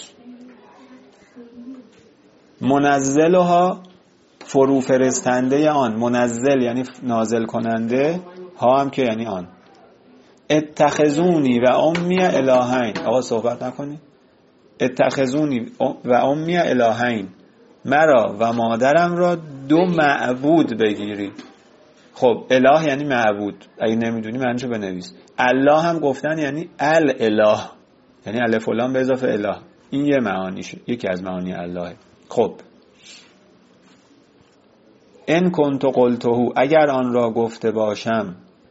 Speaker 1: منزلها فرو فرستنده آن، منزل یعنی نازل کننده، ها هم که یعنی آن. اتخذونی و امی الهین، آقا صحبت نکنی. اتخذونی و امی الهین، مرا و مادرم را دو معبود بگیری. خب اله یعنی معبود، اگه نمیدونی معنیشو بنویس. الله هم گفتن یعنی الاله، یعنی الف و لام به اضافه اله. این یه معانیشه، یکی از معانی الله. خب ان کنت قلته، اگر آن را گفته باشم.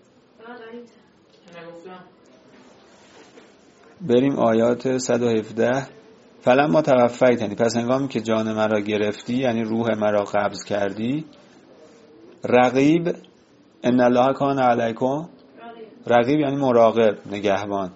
Speaker 1: بریم آیات صد و هفده. فلما توفیتنی، پس هنگامی که جان مرا گرفتی، یعنی روح مرا قبض کردی. رقیب، ان الله کان علیکم رقیب یعنی مراقب، نگهبان.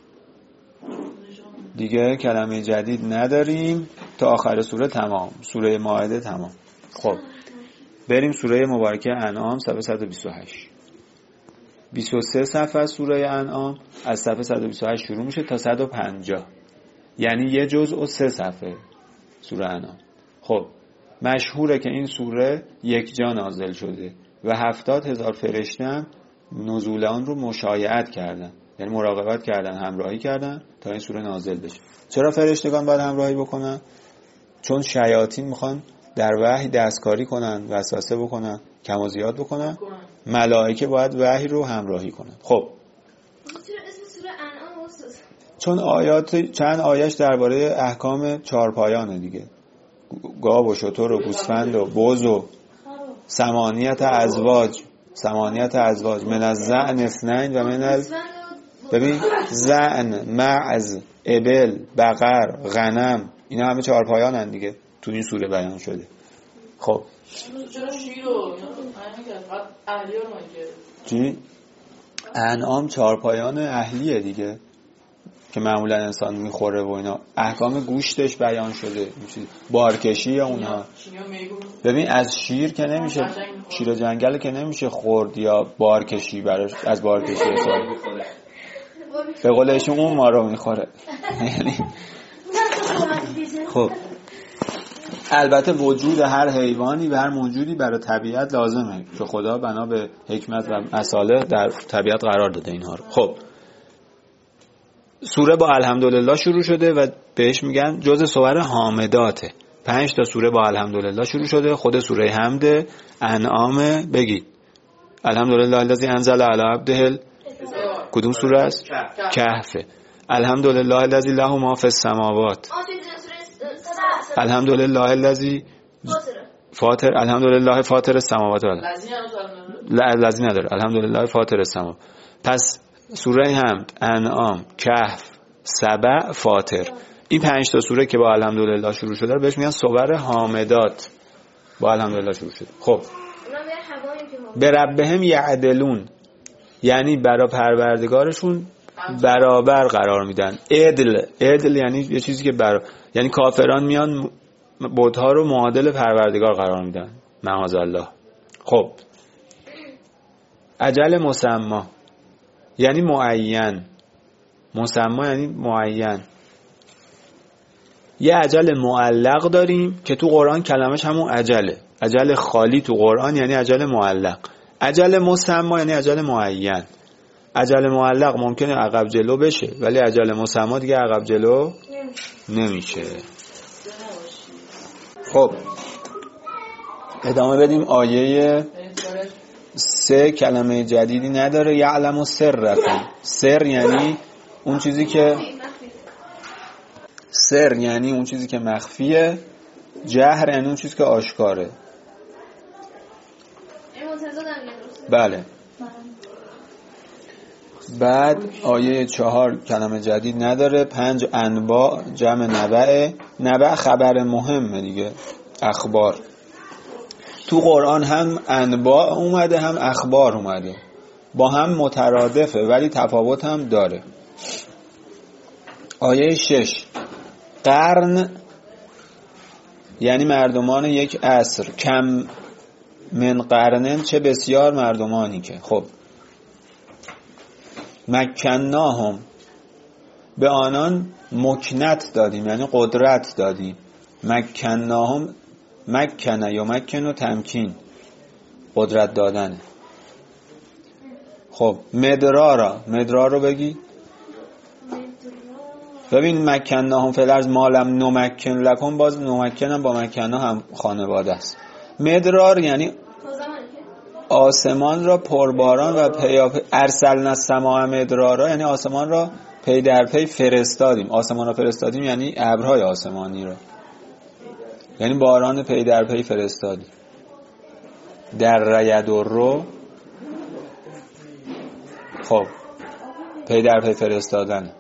Speaker 1: دیگه کلمه جدید نداریم تا آخر سوره تمام، سوره مائده تمام. خب بریم سوره مبارکه انعام صفحه صد و بیست و هشت. بیست و سه صفحه سوره انعام از صفحه صد و بیست و هشت شروع میشه تا صد و پنجاه، یعنی یه جزء و سه صفحه سوره انعام. خب مشهوره که این سوره یک جا نازل شده و هفتاد هزار فرشته هم نزول آن رو مشایعت کردن، یعنی مراقبت کردن، همراهی کردن تا این سوره نازل بشه. چرا فرشتگان باید همراهی بکنن؟ چون شیاطین میخوان در وحی دستکاری کنن، وسوسه بکنن، کم و زیاد بکنن. ملائکه باید وحی رو همراهی کنن. خب چون آیات چند آیش درباره احکام چهارپایانه دیگه، گاو و شتر و گوسفند و بز و ثمانیت ازواج، ثمانیت ازواج من الزعن اثنین و من ال... ببین زعن، معز، ابل، بقر، غنم، اینا همه چهارپایانن دیگه، تو این سوره بیان شده. خب
Speaker 3: چرا شیر و اهلی رو
Speaker 1: چی؟ انعام چهارپایان اهلیه دیگه که معمولا انسان میخوره و اینا. احکام گوشتش بیان شده، بارکشی یا اونها. ببین از شیر که نمیشه، شیر جنگل که نمیشه خورد یا بارکشی، براش از بارکشی استفاده. به قولشون اون ما رو میخوره. خب البته وجود هر حیوانی و هر موجودی برای طبیعت لازمه که خدا بنا به حکمت و مصالح در طبیعت قرار داده اینها رو. خب سوره با الحمدلله شروع شده و بهش میگن جزء سور حامداته. پنج تا سوره با الحمدلله شروع شده. خود سوره حمد انعام بگید الحمدلله الذی انزل علی عبده. کدوم سوره است؟ کهف. الحمدلله الذی له ما فی السماوات. الحمدلله الذی فاطر. الحمدلله فاطر السماوات. لا الذی نداره. الحمدلله فاطر السماوات. پس سوره حمد، انعام، کهف، سبع، فاطر، این پنج تا سوره که با الحمدلله شروع شده رو بهش میگن سور حامدات، با الحمدلله شروع شده. خب به ربهم یعدلون، یعنی برای پروردگارشون برابر قرار میدن. عدل، عدل یعنی یه چیزی که برا، یعنی کافران میان بت‌ها رو معادل پروردگار قرار میدن معاذ الله. خب اجل مسما، یعنی معین، مسما یعنی معین. یه اجل معلق داریم که تو قرآن کلمش همون اجله. اجل خالی تو قرآن یعنی اجل معلق. اجل مسما یعنی اجل معین. اجل معلق ممکنه عقب جلو بشه ولی اجل مسما دیگه عقب جلو نمیشه. خب ادامه بدیم. آیه سه کلمه جدیدی نداره. یعلم و سر رکن. سر یعنی اون چیزی که سر یعنی اون چیزی که مخفیه. جهر یعنی اون چیزی که آشکاره. بله. بعد آیه چهار کلمه جدید نداره. پنج انباء جمع نبعه. نبع خبر مهمه دیگه، اخبار. تو قرآن هم انباء اومده هم اخبار اومده، با هم مترادفه ولی تفاوت هم داره. آیه شش قرن یعنی مردمان یک عصر. کم من قرنن چه بسیار مردمانی که. خب مکناهم به آنان مکنت دادیم یعنی قدرت دادیم. مکناهم مکنه یا مکن و تمکین قدرت دادنه. خب مدرارا، مدرار رو بگی. ببین مکناهم فی الارض ما لم نمکن لکم، باز نمکن هم با مکنه هم خانواده است. مدرار یعنی آسمان را پرباران و پیاپی. ارسلنا السماء مدرارا یعنی آسمان را پی در پی فرستادیم. آسمان را فرستادیم یعنی ابرهای آسمانی را، یعنی باران پی در پی فرستادیم. در رید رو خب پی در پی فرستادن.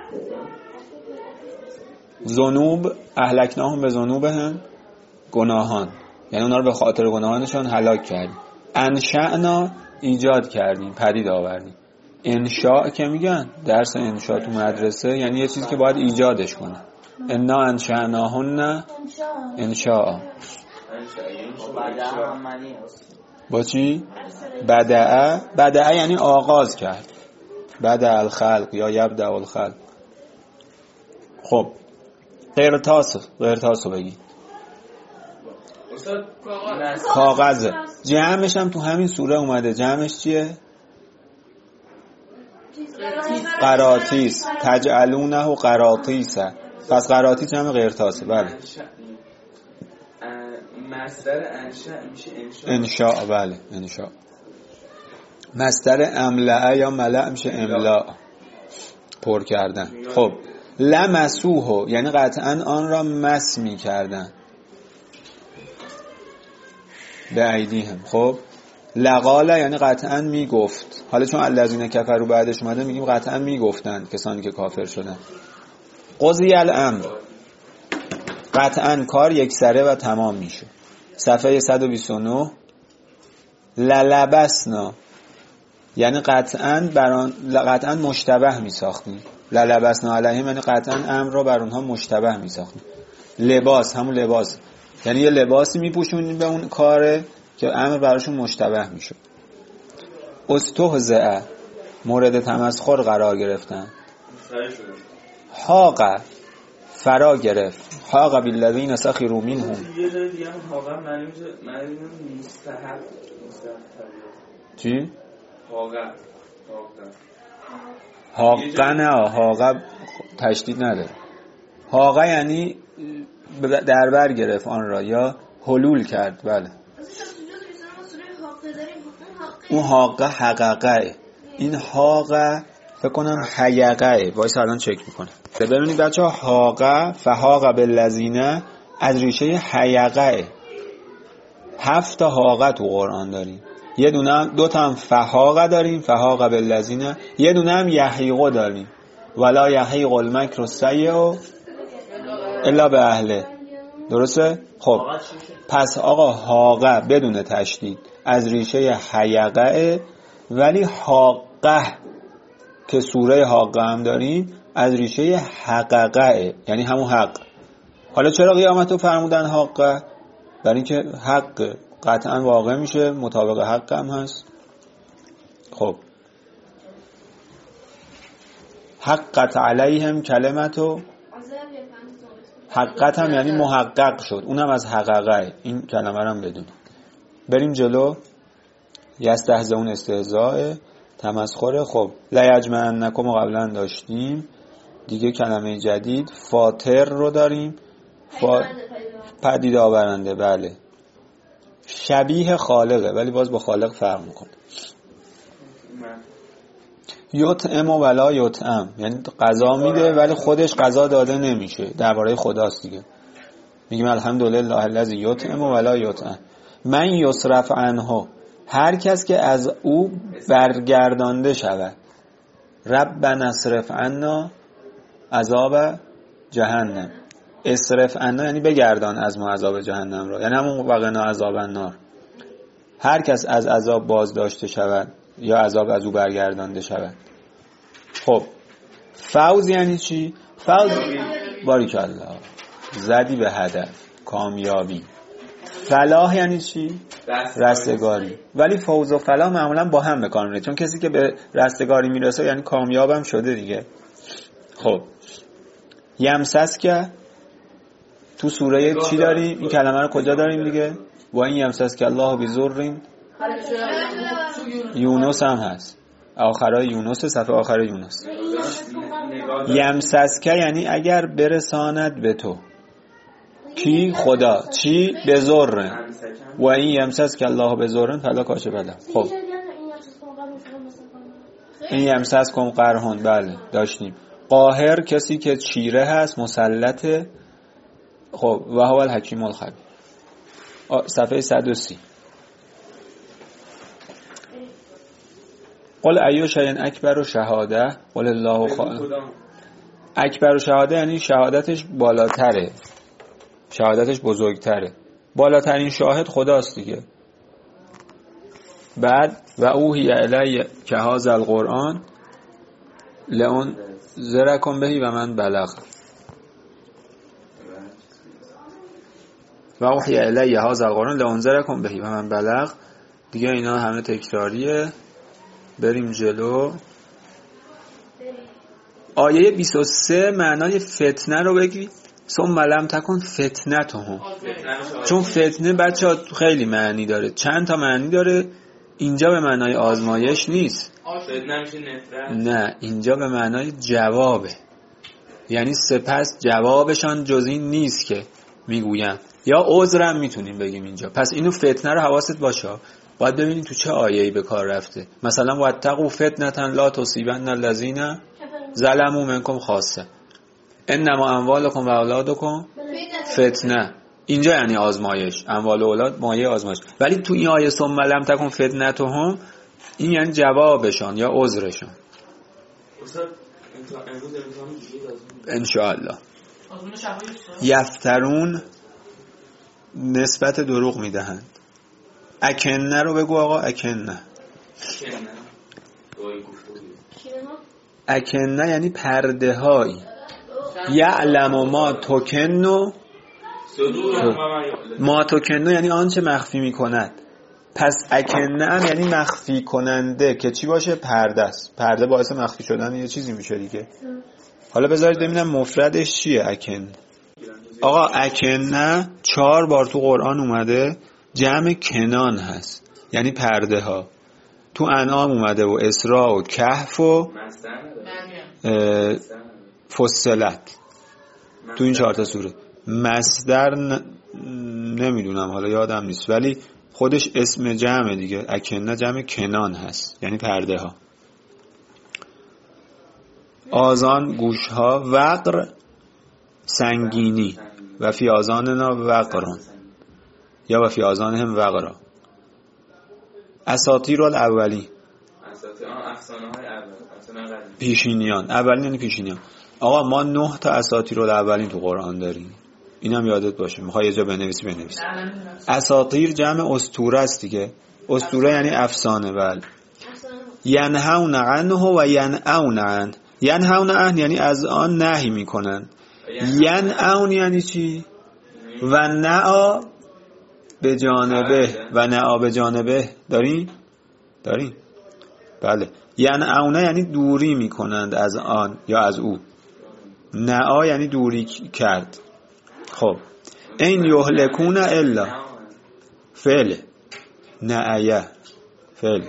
Speaker 1: ذنوب اهلکناهم به ذنوبهم، گناهان یعنی اونا رو به خاطر گناهانشان هلاک کردیم. انشأنا ایجاد کردیم، پدید آوردیم. انشاء که میگن درس انشاء تو مدرسه یعنی یه چیزی که باید ایجادش کنه. انا انشأناهن انشاء. با چی؟ بدأ. بدأ یعنی آغاز کرد. بدأ الخلق یا یبدأ الخلق. خب قرطاس، قرطاس رو بگی. کاغذ. جمعش هم تو همین سوره اومده. جمعش چیه؟ قراطیس. تجعلونه قراطیس. پس قراطیس جمع قرطاسه. بله.
Speaker 2: مصدر انشاء میشه
Speaker 1: انشاء. انشاء بله انشاء. مصدر املأ یا ملأ میشه املاء، پر کردن. خب لمسوه یعنی قطعا آن را مس می کردن به ایدیهم. خب لقال یعنی قطعا می گفت. حالا چون الذین کفروا بعدش اومده میگیم قطعا می گفتند کسانی که کافر شدن. قضی الامر قطعا کار یک سره و تمام میشه. صفحه صد و بیست و نه. للبسنا یعنی قطعا بران قطعا مشتبه می ساختیم. للبسنا علیهم یعنی قطعا امر را بر اونها مشتبه می ساختیم. لباس همون لباس یعنی یه لباسی می پوشونیم به اون کاره که امر براشون مشتبه می شد. استهزأ مورد تمسخر قرار گرفتن. حاق فرا گرفت. حاق بالذین سخروا منهم.
Speaker 2: یه جای دیگه هم حاق معنی معنی مستحب مستحب.
Speaker 1: چی؟
Speaker 2: حاق
Speaker 1: حاق نه، حاق تشدید نداره. حاق یعنی در بر گرفت آن را یا حلول کرد. بله اون حاق حققه. این حاق فکر کنم حیقه. وایس الان چک میکنه. ببینید بچه ها حاق فحاق بالذین از ریشه حیقه. هفت تا حاق تو قرآن داریم. یه دونه دو تا هم فحاق داریم، فحاق بالذین. یه دونه هم یحیق داریم، ولا یحیق المکر السیء الا به اهله. درسته؟ خب پس آقا حاق بدون تشدید از ریشه حیقه، ولی حاقه که سوره حاقه هم داریم از ریشه حققه یعنی همون حق. حالا چرا قیامت رو فرمودن حاقه؟ برای اینکه حق قطعا واقع میشه، مطابق حق هم هست. خب حقت علیهم کلمتو، حقت هم یعنی محقق شد، اونم از حققه. این کلمه رو هم بدون. بریم جلو. یستهزئون استهزاء، تمسخر. خب لیجمعنکم قبلا داشتیم دیگه. کلمه جدید فاطر رو داریم. فا... پدید آورنده. بله. شبیه خالقه ولی باز با خالق فرق میکنه. یطعم ولا یطعم یعنی غذا میده ولی خودش غذا داده نمیشه. درباره خداست دیگه. میگیم الحمدلله الذی یطعم ولا یطعم. من یصرف عنه، هر کس که از او برگردانده شود. ربنا اصرف عنا عذاب جهنم. اصرف عنا یعنی بگردان از ما عذاب جهنم را، یعنی همون وقنا عذاب النار. هر کس از عذاب باز داشته شود یا عذاب از او برگردانده شود. خب فوز یعنی چی؟ فوز باریکالله، زدی به هدف، کامیابی. فلاح یعنی چی؟ رستگاری. ولی فوز و فلاح معمولا با هم به کار میره، چون کسی که به رستگاری میرسه یعنی کامیابم شده دیگه. خب یمسس که تو سوره چی داریم؟ این کلمه رو کجا داریم دیگه؟ و این یمسس که الله بزرین یونس هم هست، آخرای یونس، صفحه آخر یونس. یمسس که یعنی اگر برساند به تو. کی؟ خدا. چی؟ بزرن. و این یمسس که الله بزرن فلا کاشه بله. خب این یمسس کم قرهن، بله داشتیم. قاهر کسی که چیره هست، مسلطه. خب و هو الحکیم الخبیر. صفحه صد و سی. قل ایو شیء اکبر و شهاده قل الله خالق. اکبر و شهاده یعنی شهادتش بالاتره، شهادتش بزرگتره. بالاترین شاهد خداست دیگه. بعد و اوحی الی که هذا القرآن لئن ذرکم بهی و من بلغ. و اوحی الی هذا القرآن لئن ذرکم بهی و من بلغ. دیگه اینا همه تکراریه. بریم جلو. آیه بیست و سه معنای فتنه رو بگید. ثم لم تکن فتنتهم. چون فتنه بچه‌ها خیلی معنی داره، چند تا معنی داره. اینجا به معنای آزمایش نیست. نه، اینجا به معنای جوابه. یعنی سپس جوابشان جز این نیست که میگویم، یا عذرم میتونیم بگیم اینجا. پس اینو فتنه رو حواست باشه، باید ببینید تو چه آیه‌ای به کار رفته. مثلا واتقوا فتنة لا تصیبن الذین ظلموا منکم خاصه، انما اموالکم و اولادکم فتنه. اینجا یعنی آزمایش، اموال و اولاد مایه آزمایش. ولی تو این آیه ثم لم تکن فتنتهم این یعنی جوابشان یا عذرشان. ان شاء الله. یفترون نسبت دروغ میدهند. اکنه رو بگو آقا. اکنه اکنه یعنی پرده هایی. یعلم ما تکنو ما تکنو یعنی آنچه مخفی میکند. پس اکنه هم یعنی مخفی کننده که چی باشه؟ پرده است. پرده باعث مخفی شدن یه چیزی میشه دیگه. حالا بذارید ببینم مفردش چیه. اکن آقا اکنه چهار بار تو قرآن اومده، جمع کنان هست یعنی پرده ها. تو انعام اومده و اسراء و کهف و فصلت. تو این چهار تا سوره مصدر ن... نمیدونم حالا یادم نیست، ولی خودش اسم جمع دیگه. اکنه جمع کنان هست یعنی پرده ها. آذان گوش ها، وقر سنگینی، و فی آذاننا وقرون یا و فی آذانهم وقرا. اساطیر الاولی پیشینیان. اولین یعنی پیشینیان. آقا ما نه تا اساطیر الاولین تو قرآن داریم، اینم یادت باشه. میخوای یه جا بنویسی بنویس. اساطیر جمع اسطوره است دیگه. اسطوره یعنی افسانه. بله. ینهون عنه و ینأون عنه. ینهون عنه یعنی از آن نهی میکنن. ینأون یعنی چی؟ و نعا به جانبه. و نعا به جانبه دارین؟ دارین؟ بله. یعنی اونا یعنی دوری میکنند از آن یا از او. نعا یعنی دوری کرد. خب این یهلکون الا فعل نعیه فعل.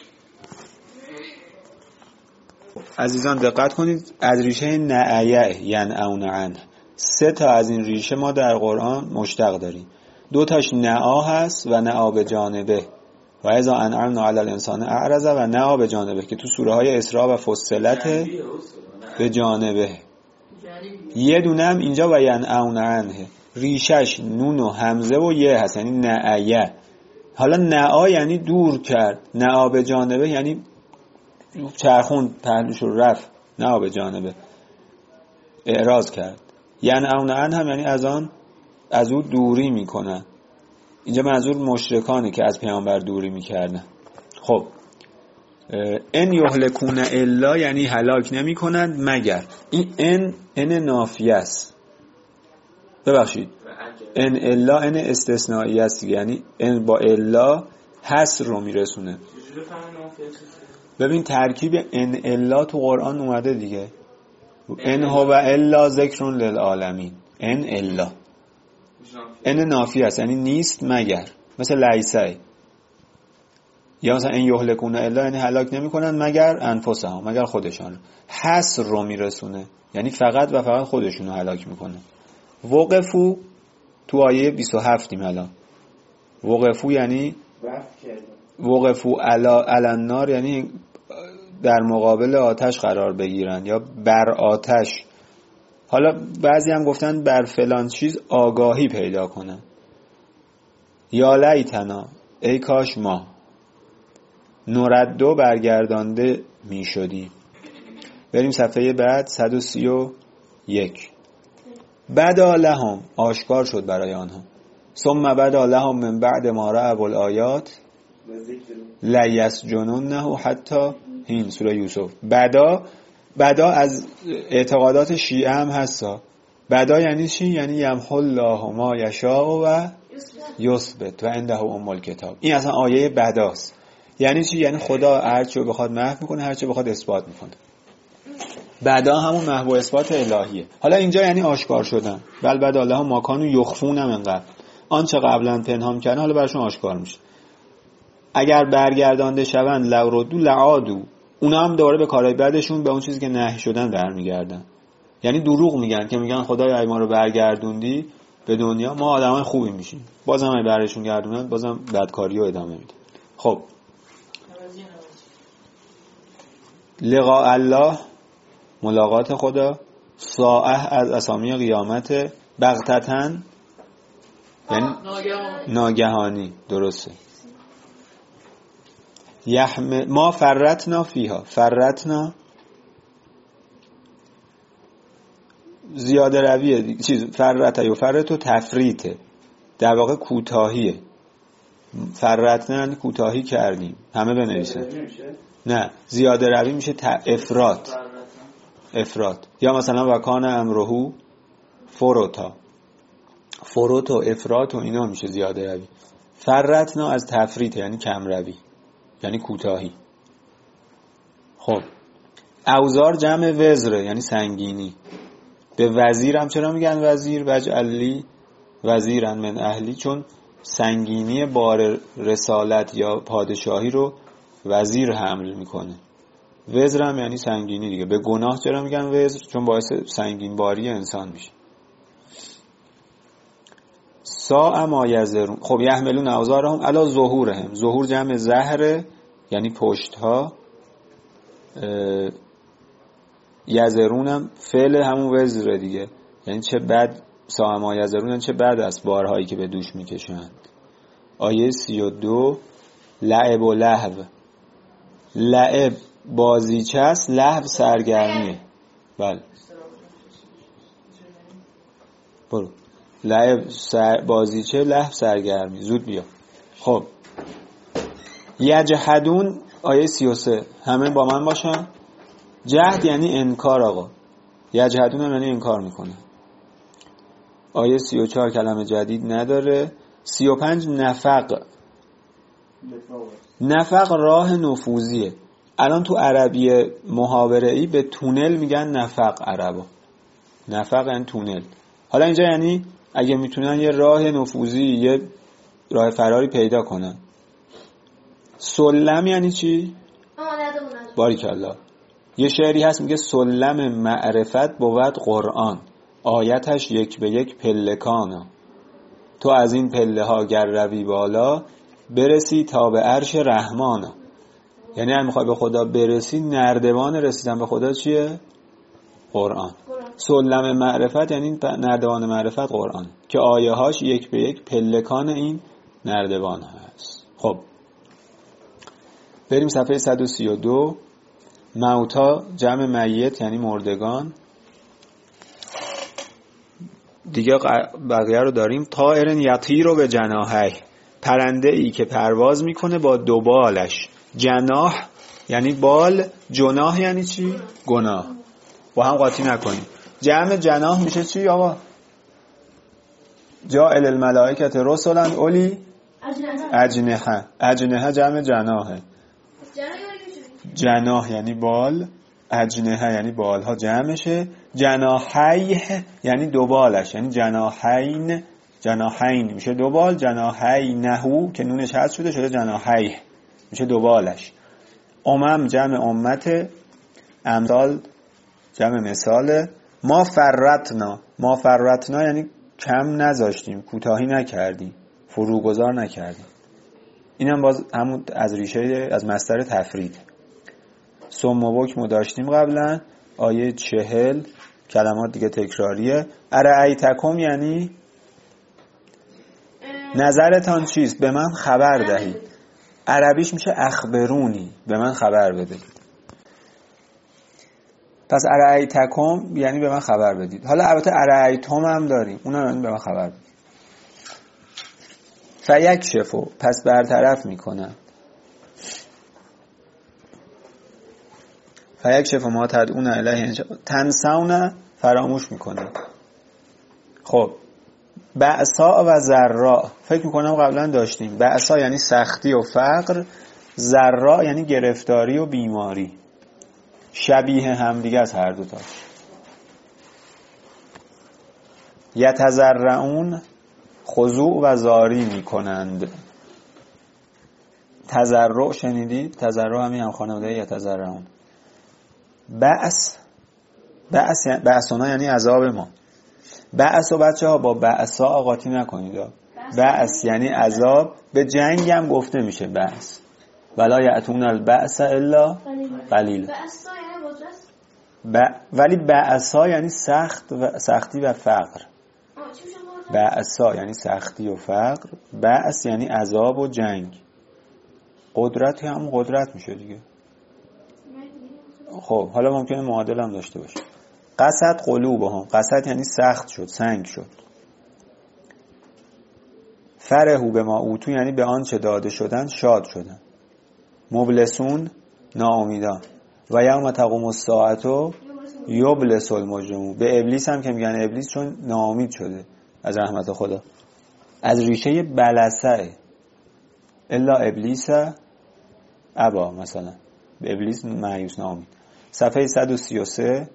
Speaker 1: عزیزان دقت کنید، از ریشه نعیه یعنی اون عن سه تا از این ریشه ما در قرآن مشتق داریم. دو تاش نعا هست و نعا به جانبه و اذا انعمنا علی الانسان اعرض و نعا به جانبه که تو سوره های اسراء و فصلت به جانبه. یه دونه هم اینجا و ینعون عنه ریشش نون و همزه و یه هست یعنی نعیه. حالا نعا یعنی دور کرد، نعا به جانبه یعنی چرخون پهلوش رو رفت، نعا به جانبه اعراض کرد. ینعون عنه هم یعنی از آن از او دوری میکنن. اینجا منظور مشرکانه که از پیامبر دوری میکردن. خب ان یهلکون الا یعنی هلاک نمی کنند مگر. این ان ان نافیه است، ببخشید ان الا ان استثنایی است، یعنی ان با الا حصر رو میرسونه. ببین ترکیب ان الا تو قرآن اومده دیگه، ان هو الا ذکر للعالمین. ان الا ان نافیه است یعنی نیست مگر، مثل لیسه. یا مثلا این یهلکون الا یعنی هلاک نمی کنن مگر انفسهم، مگر خودشان. حصر رو میرسونه یعنی فقط و فقط خودشون رو هلاک میکنه. وقفو تو آیه بیست و هفت الان وقفو یعنی وقفو علا النار یعنی در مقابل آتش قرار بگیرن یا بر آتش. حالا بعضی هم گفتن بر فلان چیز آگاهی پیدا کنن. یا لیتنا ای کاش ما نردو برگردانده می شدیم. بریم صفحه بعد صد و سی و یک. بدا لهم آشکار شد برای آنها. ثم بدا لهم من بعد ما رأوا الآیات لیسجننه حتی هین. سوره یوسف. بدا بدا از اعتقادات شیعه هم هستا. بدا یعنی چی؟ یعنی یمحو الله ما یشاء و یثبت و عنده ام الکتاب. این اصلا آیه بداست. یعنی چی؟ یعنی خدا هر چی بخواد محو میکنه، هر چی بخواد اثبات میکنه. بدا همون محو و اثبات الهیه. حالا اینجا یعنی آشکار شدن. بل بدا الله ما کانوا یخفون من قبل. آنچه قبلا پنهان کردن حالا براشون آشکار میشه. اگر برگردانده شوند لوردو لعادو، اونا هم دوباره به کارهای بدشون به اون چیزی که نهی شدن برمیگردن. یعنی دروغ میگن که میگن خدایا ای ما رو برگردوندی به دنیا ما آدمای خوبی میشیم، بازم ای برشون گردوندن بازم بدکاریو ادامه میدن. خب لقاء الله ملاقات خدا، ساعه از اسامی قیامت، بغتتن یعنی ناگهانی. درسته. یحم ما فرتنا فیها. فرتنا زیاده رویه چیز. فرته و فرتو تفریته، در واقع کوتاهیه. فرتنا یعنی کوتاهی کردیم. همه بنویسن. نه زیاده روی میشه افراط. افراط. یا مثلا وکان امرهو فروتا. فروت و افراط و اینا میشه زیاده روی. فرتنا از تفریط یعنی کم روی، یعنی کوتاهی. خب اوزار جمع وزره یعنی سنگینی. به وزیر هم چرا میگن وزیر؟ وجعلی وزیرن من اهلی، چون سنگینی بار رسالت یا پادشاهی رو وزیر حمل میکنه. وزر هم یعنی سنگینی دیگه. به گناه چرا میگن وزر؟ چون باعث سنگین باری انسان میشه. سا ما یزرون. خب یحملون اوزارهم علی ظهورهم. ظهور جمع زهره یعنی پشت ها. یزرون هم فعل همون وزره دیگه، یعنی چه بد. سا ما یزرون یعنی چه بد است بارهایی که به دوش میکشند. آیه سی و دو لعب و لهو. لعب بازیچه است، لهو سرگرمیه. بله برو. لعب سر بازیچه، لهو سرگرمی. زود بیا. خب یجحدون آیه سی و سه. همه با من باشن. جهد یعنی انکار. آقا یجحدون هم یعنی انکار میکنه. آیه سی و چهار کلمه جدید نداره. سی و پنج نفق. نفق راه نفوذیه. الان تو عربی محاوره‌ای به تونل میگن نفق عربا. نفق یعنی تونل. حالا اینجا یعنی اگه میتونن یه راه نفوذی، یه راه فراری پیدا کنن. سلم یعنی چی؟ باریکالله. یه شعری هست میگه سلم معرفت بود قرآن، آیتش یک به یک پلکانا. تو از این پله ها گر روی بالا، برسی تا به عرش رحمانا. یعنی اگه میخوای به خدا برسی، نردبان رسیدن به خدا چیه؟ قرآن. سلم معرفت یعنی نردبان معرفت قرآن که آیه هاش یک به یک پلکان این نردبان هست. خب بریم صفحه صد و سی و دو. موتا جمع میت یعنی مردگان. دیگه بقیه رو داریم. طائر یطیر رو به جناحی، پرنده ای که پرواز میکنه با دو بالش. جناح یعنی بال، جناح یعنی چی؟ گناه. با هم قاطی نکنیم. جمع جناح میشه چی آقا؟ جاء الملائکه رسلا اولی اجنحه. اجنحه جمع جناحه. جناح یعنی بال، اجنحه یعنی بالها جمعشه. جناحی یعنی دو بالش، یعنی جناحین. جناحین میشه دو بال. جناحینهو که نونش حذف شده شده جناحی، میشه دو بالش. امم جمع امت، امثال جمع مثال. ما فرطنا، ما فرطنا یعنی کم نذاشتیم، کوتاهی نکردیم، فروگذار نکردیم. اینم باز همون از ریشه از مصدر تفرید. سم و بکم داشتیم قبلا. آیه چهل کلمات دیگه تکراریه. ارأیتکم یعنی نظرتان چیست؟ به من خبر دهید. عربیش میشه اخبرونی، به من خبر بدید. پس ارأیتکم یعنی به من خبر بدید. حالا البته ارأیتم هم داریم، اونم یعنی به من خبر بدید. فیکشفو پس برطرف میکنن. فیکشفو ما تدعون الیه تنسون فراموش میکنه. خب بعثا و ضراء فکر میکنم قبلا داشتیم. بعثا یعنی سختی و فقر، ضراء یعنی گرفتاری و بیماری. شبیه هم دیگه از هر دو تا. یتضرعون خضوع و زاری میکنند. تضرع شنیدید؟ تضرع همین هم خانواده یتضرعون. بعث بعث بعثنا یعنی عذاب ما. بعث و بچه ها با بعثا قاطی نکنید. بعث یعنی عذاب. به جنگ هم گفته میشه بعث. ولا یأتون البعث الا قلیل. ب... ولی بعثا یعنی سخت و سختی و فقر. بعثا یعنی سختی و فقر. بعث یعنی عذاب و جنگ. قدرت هم قدرت میشه دیگه. خب حالا ممکنه معادل هم داشته باشه. قصد قلوبهم، قصد یعنی سخت شد، سنگ شد. فرحوا بما اوتو یعنی به آنچه داده شدن شاد شدن. مبلسون ناامیدان. و یوم تقوم الساعه یبلس المجرمون. به ابلیس هم که میگن ابلیس چون ناامید شده از رحمت خدا. از ریشه بلسه الا ابلیس ابا مثلا. به ابلیس مایوس ناامید. صفحه صد و سی و سه.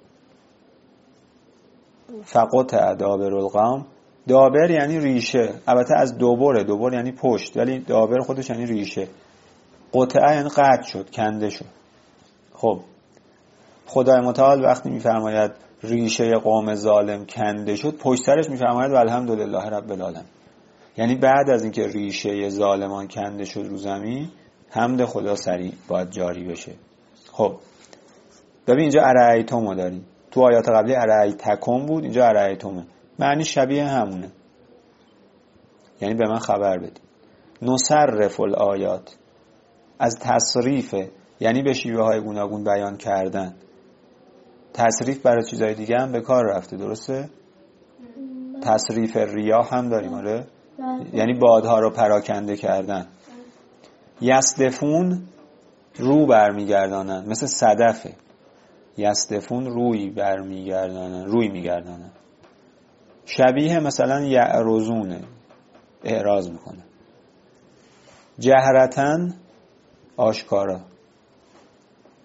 Speaker 1: فقط دابر القوم. دابر یعنی ریشه. البته از دوبره، دوبر یعنی پشت، ولی دابر خودش یعنی ریشه. قطعه یعنی قطع شد، کنده شد. خب خدای متعال وقتی میفرماید ریشه قوم ظالم کنده شد، پشت سرش میفرماید والحمدلله رب العالمین. یعنی بعد از اینکه ریشه ظالمان کنده شد رو زمین، حمد خدا سریع باید جاری بشه. خب ببین اینجا ارأیتم داریم. تو آیات قبلی ارأیتکم بود، اینجا ارأیتم. معنی شبیه همونه. یعنی به من خبر بدید. نصرف الآیات از تصریف یعنی به شیوه های گوناگون بیان کردن. تصریف برای چیزهای دیگه هم به کار رفته، درسته؟ تصریف ریاح هم داریم، آره؟ یعنی بادها رو پراکنده کردن. یصدفون رو برمیگردانن، مثل صدفه. یصدفون روی برمیگردانن، روی میگردانن. شبیه مثلا یعرضونه، اعراض میکنه. جهرتن آشکارا.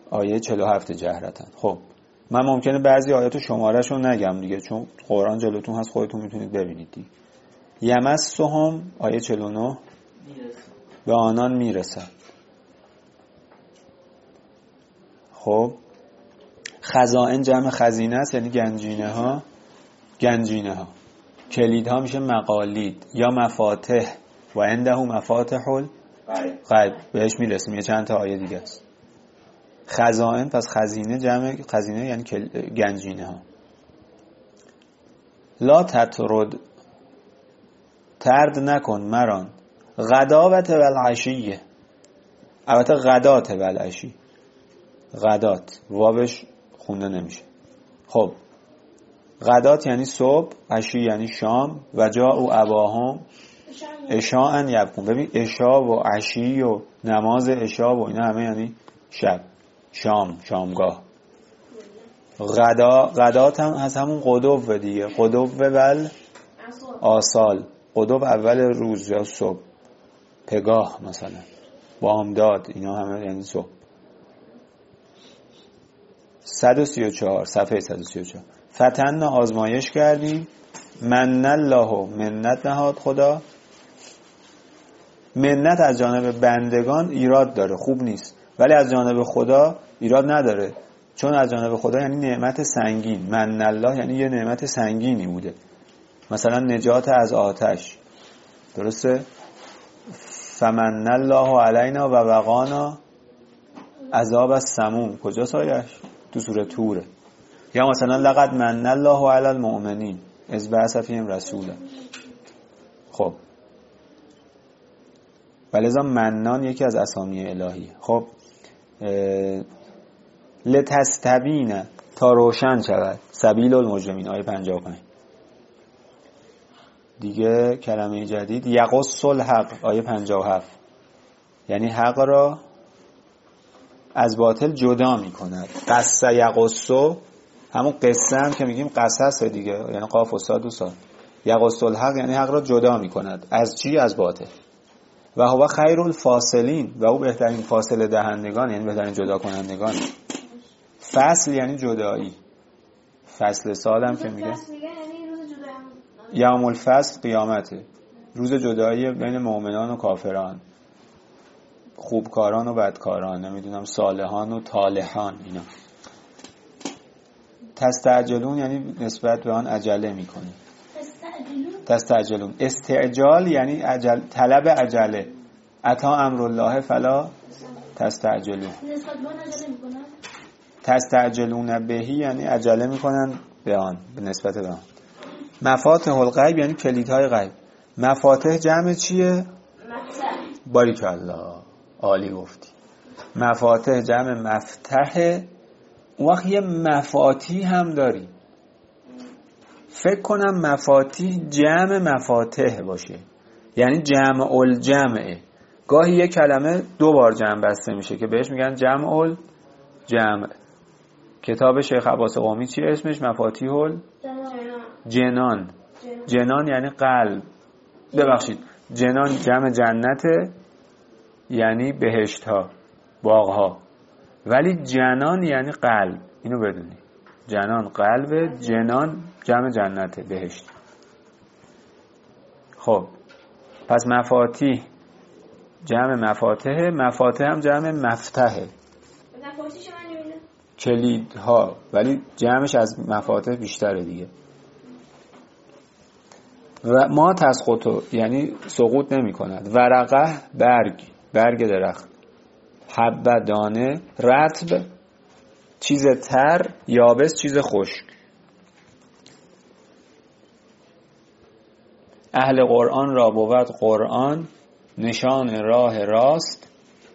Speaker 1: آیه چهل و هفت جهرتن. خب من ممکنه بعضی آیاتو شماره‌شو نگم دیگه، چون قرآن جلوتون هست، خودتون میتونید ببینید دیگه. یمسهم آیه چهل و نه به آنان میرسد. خب خزائن جمع خزینه است، یعنی گنجینه ها. گنجینه ها کلید ها میشه مقالید یا مفاتح و عنده مفاتح الغیب، بهش میرسیم، یه چند تا آیه دیگه است. خزائن پس خزینه جمع خزینه یعنی گنجینه ها. لا تطرد ترد نکن مران غداوت و العشیه. البته غدات و العشی، غدات واوش خونده نمیشه. خب غدات یعنی صبح، عشی یعنی شام. و جاء اباهم عشاء یبکون. ببین عشا و عشی و نماز عشا و اینا همه یعنی شب، شام، شامگاه. غدا غدات هم از همون قدو دیگه، قدو ول آسال. قدو اول روز یا صبح، پگاه مثلا، بامداد، اینا همه یعنی صبح. صد و سی و چهار صفحه صد و سی و چهار. فتن آزمایش کردیم. من الله منت نهاد خدا. منت از جانب بندگان ایراد داره، خوب نیست، ولی از جانب خدا ایراد نداره، چون از جانب خدا یعنی نعمت سنگین. من الله یعنی یه نعمت سنگینی بوده، مثلا نجات از آتش، درسته؟ فمن الله علینا و وقانا عذاب السموم. کجاست آیش؟ تو سوره توره. یا مثلا لقد من الله علی المؤمنین اذ بعث فیهم رسولا. خب ولذا منان یکی از اسامی الهی. خب لتستبین تا روشن شود سبیل المجرمین آیه پنجاه و پنج. دیگه کلمه جدید یقص الحق آیه پنجاه و هفت، یعنی حق را از باطل جدا می کند. قصه یقصو همون قصه هم که میگیم قصص دیگه، یعنی قاف و صاد و صاد. یقص الحق یعنی حق را جدا می کند از چی؟ از باطل. و هو خیر الفاصلین و او بهترین فاصله دهندگان، یعنی بهترین جدا کنندگان. فصل یعنی جدایی. فصل سال هم که میگه یوم الفصل قیامته، روز جدایی بین مؤمنان و کافران، خوبکاران و بدکاران، نمیدونم صالحان و طالحان. اینا تستعجلون یعنی نسبت به آن عجله میکنه. تستعجلون استعجال یعنی عجل، طلب عجله. اتا امر الله فلا تستعجلون.
Speaker 4: نسبت به آن عجله میکنن.
Speaker 1: تستعجلون بهی یعنی عجله میکنن به آن، به نسبت به آن. مفاتح الغیب یعنی کلیدهای غیب. مفاتح جمع چیه؟
Speaker 4: مفتح.
Speaker 1: باریکالله، عالی گفتی. مفاتح جمع مفتح. اون وقت یه مفاتی هم داری. فکر کنم مفاتیح جمع مفاتح باشه، یعنی جمع الجمعه. گاهی یه کلمه دو بار جمع بسته میشه که بهش میگن جمع الجمع. کتاب شیخ عباس قمی چی اسمش؟ مفاتیح الجنان. جنان یعنی قلب، ببخشید جنان جمع جنته یعنی بهشت ها، باغ ها، ولی جنان یعنی قلب. اینو بدونی، جنان قلب، جنان جمع جنته، بهشت. خب پس مفاتیح جمع مفاتحه، مفاتح هم جمع مفتحه،
Speaker 4: مفاتیح من نمیدونم
Speaker 1: کلید ها، ولی جمعش از مفاتح بیشتره دیگه. و ما تسقطو یعنی سقوط نمی کند. ورقه برگ، برگ درخت. حبه دانه. رطب چیز تر، یابس چیز خشک. اهل قرآن را بود قرآن نشان راه راست.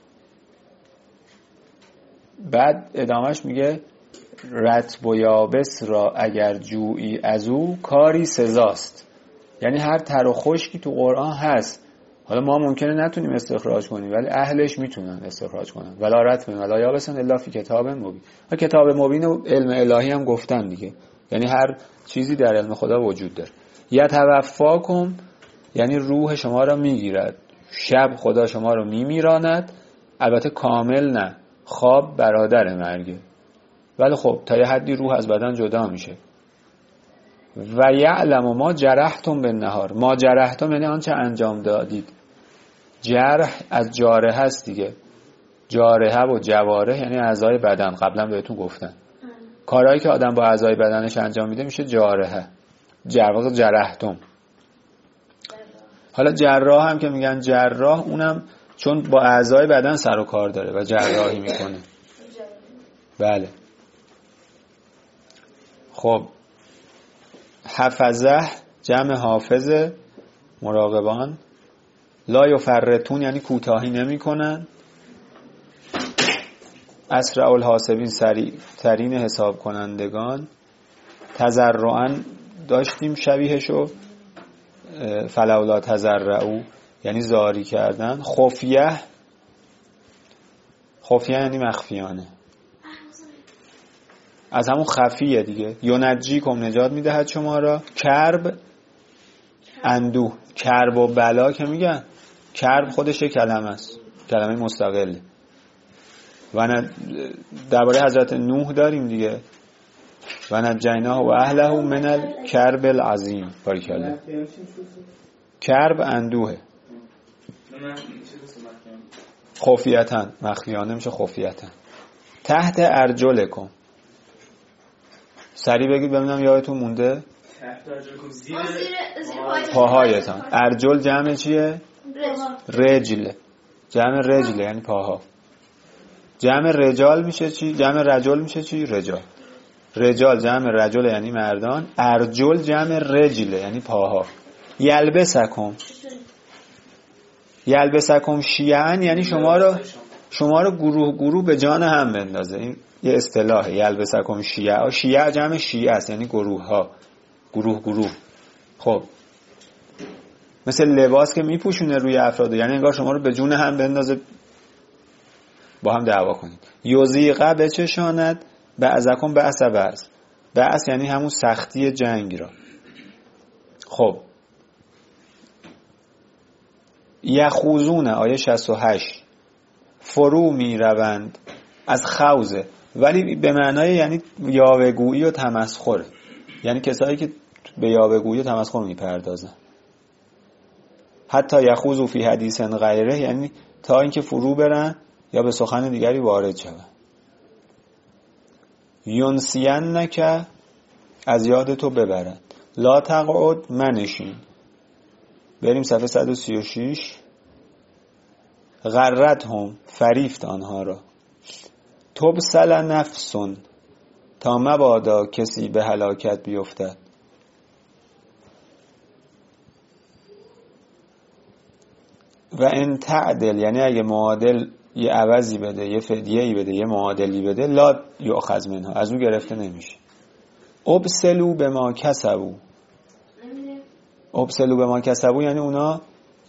Speaker 1: بعد ادامهش میگه رطب و یابس را اگر جویی از او کاری سزاست. یعنی هر تر و خشکی تو قرآن هست، حالا ما ممکنه نتونیم استخراج کنیم ولی اهلش میتونن استخراج کنن. ولا رطب ولا یابسن الا فی کتاب مبین. کتاب مبین و علم الهی هم گفتن دیگه، یعنی هر چیزی در علم خدا وجود داره. یتوفاکم یعنی روح شما را میگیرد. شب خدا شما را میمیراند، البته کامل نه، خواب برادر مرگه، ولی خب تا یه حدی روح از بدن جدا میشه. و یعلم ما جرحتم بالنهار، ما جرحتم یعنی آنچه انجام دادید. جرح از جارح هست دیگه، جارحه و جوارح یعنی اعضای بدن. قبلا بهتون گفتن کارهایی که آدم با اعضای بدنش انجام میده میشه جارحه. جرواق جرحتم. حالا جراح هم که میگن جراح، اونم چون با اعضای بدن سر و کار داره و جراحی میکنه. بله. خب حفظه جمع حافظه، مراقبان. لا یفرطون یعنی کوتاهی نمی کنن. اسرع الحاسبین سریع ترین حساب کنندگان. تضرعاً داشتیم شبیهشو، فلولا تضرعوا یعنی زاری کردن. خفیه، خفیه یعنی مخفیانه، از همون خفیه دیگه. ینجیکم نجات میدهد شما را. کرب اندوه، کرب و بلا که میگن، کرب خودش یک کلمه است، کلمه مستقله. و درباره حضرت نوح داریم دیگه، و نجیناه و اهله من الکرب العظیم. باریکالله. کرب اندوه، خفیتاً مخفیانه میشه خفیتاً. تحت ارجلکم، سریع بگید ببینم یادتون مونده. پاهایتان. ارجل جمع چیه؟ رجل. جمع رجل یعنی پاها. جمع رجال میشه چی؟ جمع رجل میشه چی؟ رجال. رجال جمع رجل یعنی مردان. ارجل جمع رجل یعنی پاها. یلبسکم، یلبسکم شیعن یعنی شما رو شما رو گروه گروه به جان هم بندازه. این یه اصطلاحه، یلبسکم شیعه. شیعه جمع شیعه است یعنی گروه ها، گروه گروه. خب مثل لباس که میپوشونه روی افراد، یعنی انگار شما رو به جون هم بندازه، با هم دعوا کنید. یوزیقه بچشاند بعضکم بعض بعض. بعض یعنی همون سختی جنگ را. خب یخوزون آیه شصت و هشت، فرو می روند از خوزه، ولی به معنای یعنی یاوه‌گویی و تمسخره، یعنی کسایی که به یاوه‌گویی و تمسخر می پردازن. حتی یخوزو فی حدیث غیره یعنی تا اینکه فرو برن یا به سخن دیگری وارد شون. ینسینک از یاد تو ببرن. لا تقعد منشین. بریم صفحه صد و سی و شش. غرتهم فریفت آنها را. تبسل نفسون تا مبادا کسی به هلاکت بیفتد. و ان تعدل یعنی اگه معادل یه عوضی بده، یه فدیه‌ای بده، یه معادلی بده، لا یؤخذ منها، از اون گرفته نمیشه. ابسلوا بما کسبوا. ابسلوا بما کسبوا یعنی اونا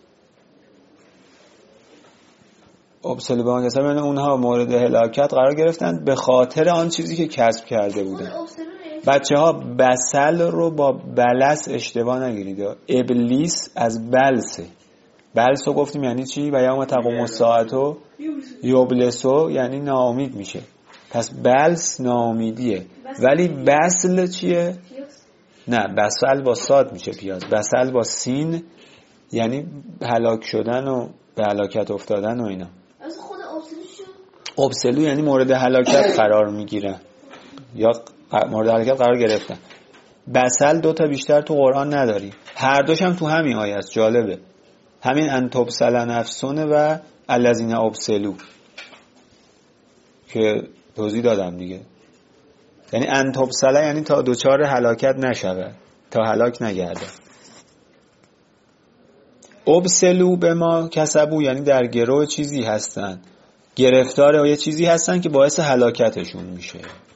Speaker 1: ابسلوا بما کسبوا یعنی اونها مورد هلاکت قرار گرفتن به خاطر آن چیزی که کسب کرده بودن. بچه ها بسل رو با بلس اشتباه نگیرید. ابلیس از بلسه. بلس رو گفتیم یعنی چی؟ و یوم تقوم الساعه یبلسو یعنی ناامید میشه. پس بلس ناامیدیه. ولی بسل چیه؟ نه، بسل با صاد میشه پیاز. بسل با سین یعنی هلاک شدن و به هلاکت افتادن و اینا.
Speaker 4: از خود ابسلو شد؟
Speaker 1: ابسلو یعنی مورد هلاکت قرار میگیرن یا مورد هلاکت قرار گرفتن. بسل دوتا بیشتر تو قرآن نداری، هر دوش هم تو همین آیه است. جالبه، همین ان تبسل نفسونه و الذین ابسلوا که توضیح دادم دیگه. یعنی ان تبسل یعنی تا دوچار هلاکت نشود، تا هلاک نگرده. ابسلوا به ما کسبوا یعنی در گروه چیزی هستن، گرفتار یه چیزی هستن که باعث هلاکتشون میشه.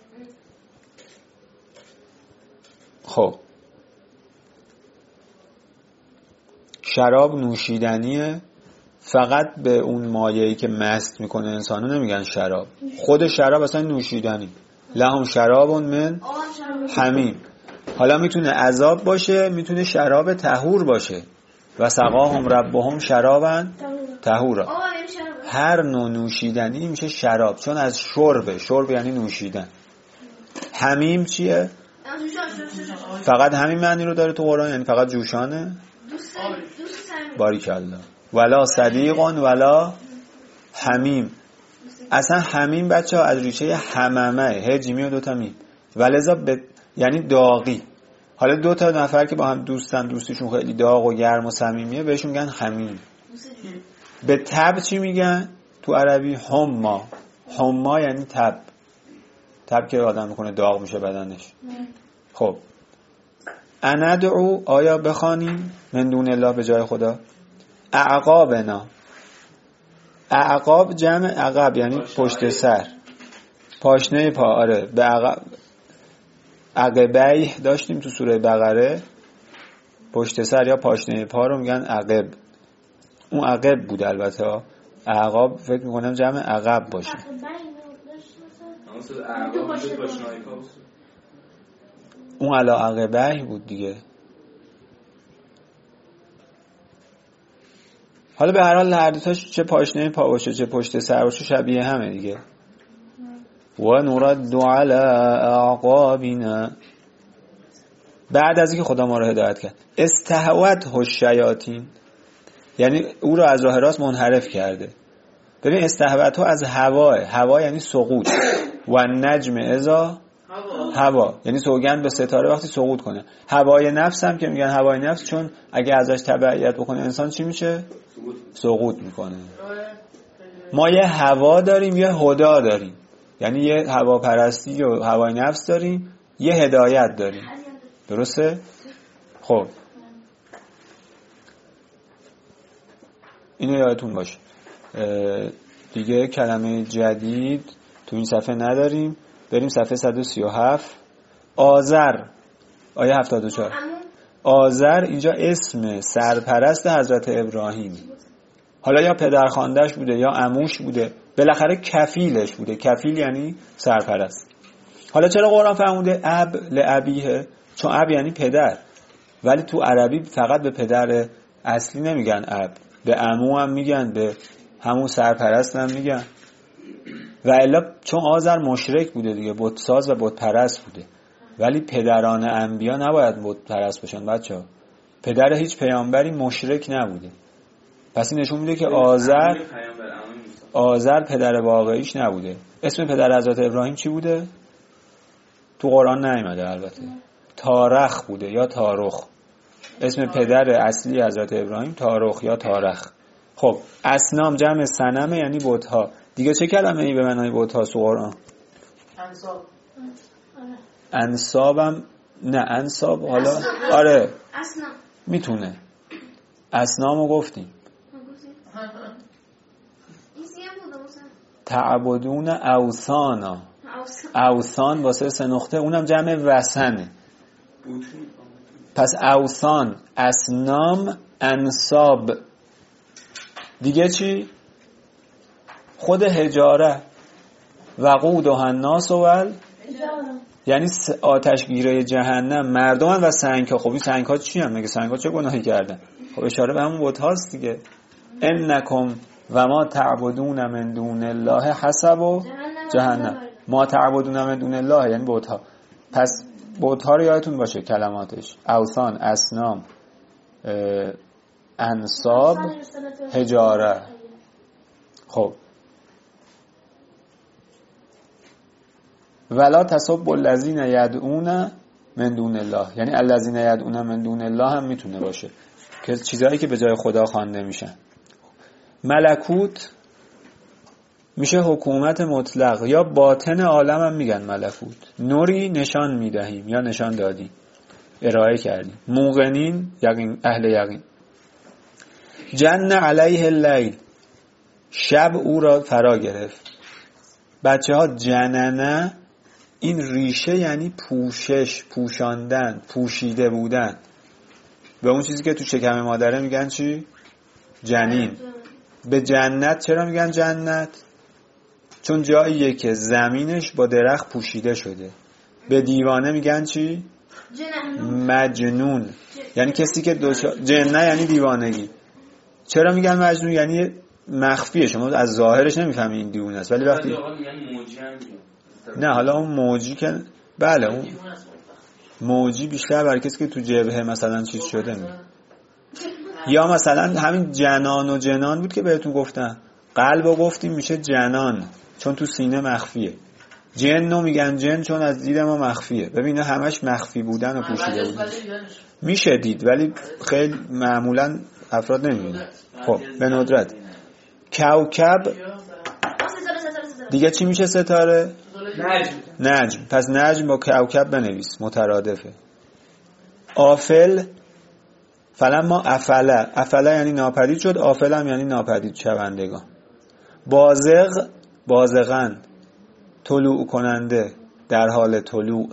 Speaker 1: خب شراب نوشیدنیه، فقط به اون مایه‌ای که مست میکنه انسانو نمیگن شراب. خود شراب اصلا نوشیدنی. لهم شراب من حمیم. حالا میتونه عذاب باشه، میتونه شراب طهور باشه. و سقاهم ربهم شرابا طهورا. هر نوع نوشیدنی میشه شراب، چون از شربه. شرب یعنی نوشیدن. حمیم چیه؟ فقط همین معنی رو داره تو قرآن، یعنی فقط جوشانه. باریکالله. ولا صدیقون ولا حمیم. اصلا حمیم بچه ها از ریشه حممه، هجیمی و دوتا میم، ولذا ب... یعنی داغی. حالا دو تا نفر که با هم دوستن، دوستیشون خیلی داغ و گرم و صمیمیه، بهشون میگن حمیم. به تب چی میگن تو عربی؟ حما. حما یعنی تب. تب که آدم میکنه داغ میشه بدنش. خب اندعو، آیا بخوانیم من دون الله به جای خدا؟ اعقابنا. اعقاب جمع عقب یعنی پشت سر، پاشنه پا. آره به عقب. عقبیه داشتیم تو سوره بقره، پشت سر یا پاشنه پا رو میگن عقب. اون عقب بود البته. اعقاب فکر میکنم جمع عقب باشه. اون علا عقبیه بود دیگه. حالا به هر حال هر دو تاش چه پاشنه پا باشه چه پشت سر باشه شبیه همه دیگه. و نرد علی اعقابنا. بعد از اینکه خدا ما رو هدایت کرد، استهوت الشیاطین، یعنی او رو از راه راست منحرف کرده. ببین استهوت ها از هواه. هوا یعنی سقوط. و نجم اذا هوا یعنی سوگند به ستاره وقتی سقوط کنه. هوای نفس هم که میگن هوای نفس، چون اگه ازش تبعیت بکنه انسان چی میشه؟ سقوط میکنه. ما یه هوا داریم یه هدا داریم، یعنی یه هواپرستی و هوای نفس داریم، یه هدایت داریم. درسته؟ خب اینو یادتون باشه. دیگه کلمه جدید تو این صفحه نداریم. بریم صفحه صد و سی و هفت. آذر، آیه هفتاد و چهار. آذر اینجا اسم سرپرست حضرت ابراهیم. حالا یا پدرخوانده‌اش بوده یا عموش بوده، بالاخره کفیلش بوده. کفیل یعنی سرپرست. حالا چرا قرآن فرموده اب لابیه؟ چون اب یعنی پدر، ولی تو عربی فقط به پدر اصلی نمیگن اب، به عمو هم میگن، به همون سرپرست هم میگن. و الا چون آذر مشرک بوده دیگه، بت ساز و بت پرست بوده. ولی پدران انبیا نباید بت پرست باشن بچه‌ها. پدر هیچ پیامبری مشرک نبوده. پس این نشون میده که آذر آذر پدر واقعیش نبوده. اسم پدر حضرت ابراهیم چی بوده؟ تو قرآن نیامده البته. تارخ بوده یا تارخ. اسم پدر اصلی حضرت ابراهیم تارخ یا تارخ. خب اصنام جمع صنمه یعنی بت‌ها. دیگه چه کلمه ای به معنای بت‌ها تو قرآن؟
Speaker 3: انصاب.
Speaker 1: انصابم نه انصاب. حالا آره
Speaker 4: اصنام
Speaker 1: میتونه. اصنامو گفتیم. تعبدون اوثانا. اوثان واسه سه نقطه، اونم جمع وثنه. پس اوثان، اصنام، انصاب. دیگه چی؟ خود حجاره. وقودها الناس ول، یعنی آتشگیره جهنم مردم و سنگ ها. خب این سنگ ها چی هم؟ مگه سنگ ها چه گناهی کردن؟ خب اشاره به همون بت هاست دیگه. انکم و ما تعبدون من دون الله حسب و جهنم. ما تعبدون من دون الله یعنی بت ها. پس بت ها رو یادتون باشه کلماتش: اوثان، اصنام، انصاب، حجاره. خب ولا تسبوا الذین یدعون من دون الله، یعنی الذین یدعون من دون الله هم میتونه باشه که چیزایی که به جای خدا خوانده میشن. ملکوت میشه حکومت مطلق یا باطن عالم هم میگن ملکوت. نوری نشان میدهیم یا نشان دادیم، ارائه کردیم. موقنین یقین، اهل یقین. جن علیه اللیل، شب او را فرا گرفت. بچه ها جننه این ریشه یعنی پوشش، پوشاندن، پوشیده بودن. به اون چیزی که تو شکم مادره میگن چی؟ جنین. به جنت چرا میگن جنت؟ چون جاییه که زمینش با درخت پوشیده شده. به دیوانه میگن چی؟ مجنون. یعنی کسی که دوچار جنه یعنی دیوانگی. چرا میگن مجنون؟ یعنی مخفیه، شما از ظاهرش نمیفهمی این دیوونه است، ولی وقتی نه حالا اون موجی که بله اون موجی بیشتر برای کسی که تو جبهه مثلا چیز شده می. یا مثلا همین جنان و جنان بود که بهتون گفتم، قلبو گفتیم میشه جنان چون تو سینه مخفیه، جنو میگن جن چون از دید ما مخفیه. ببینه همش مخفی بودن و پوشیده بودن میشه دید، ولی خیلی معمولا افراد نمیبینن. خب به ندرت کوکب دیگه چی میشه؟ ستاره،
Speaker 2: نجم.
Speaker 1: نجم. پس نجم با کوکب بنویس، مترادفه. آفل، فلما افله، افله یعنی ناپدید شد، آفل هم یعنی ناپدید شوندگان. بازغ، بازغن، طلوع کننده، در حال طلوع.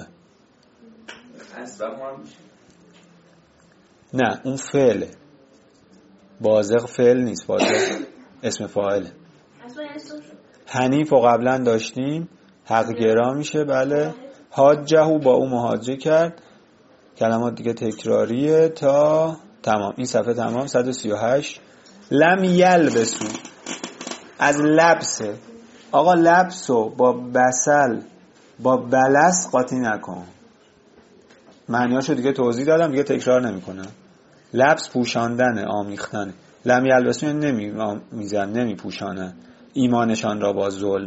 Speaker 1: نه اون فعله، بازغ فعل نیست، بازغ اسم فاعله. حنیف و قبلا داشتیم، حق گرا میشه. بله. حاجهو، با او محاجه کرد. کلمات دیگه تکراریه تا تمام. این صفحه تمام. صد و سی و هشت. لم یلبسو، از لبسه. آقا لبسو با بسل با بلس قاطی نکن، معنیاشو دیگه توضیح دادم، دیگه تکرار نمی کنم. لبس پوشاندن، آمیختن. لم یلبسو یعنی نمی میزن، نمی پوشانن ایمانشان را با ظلم.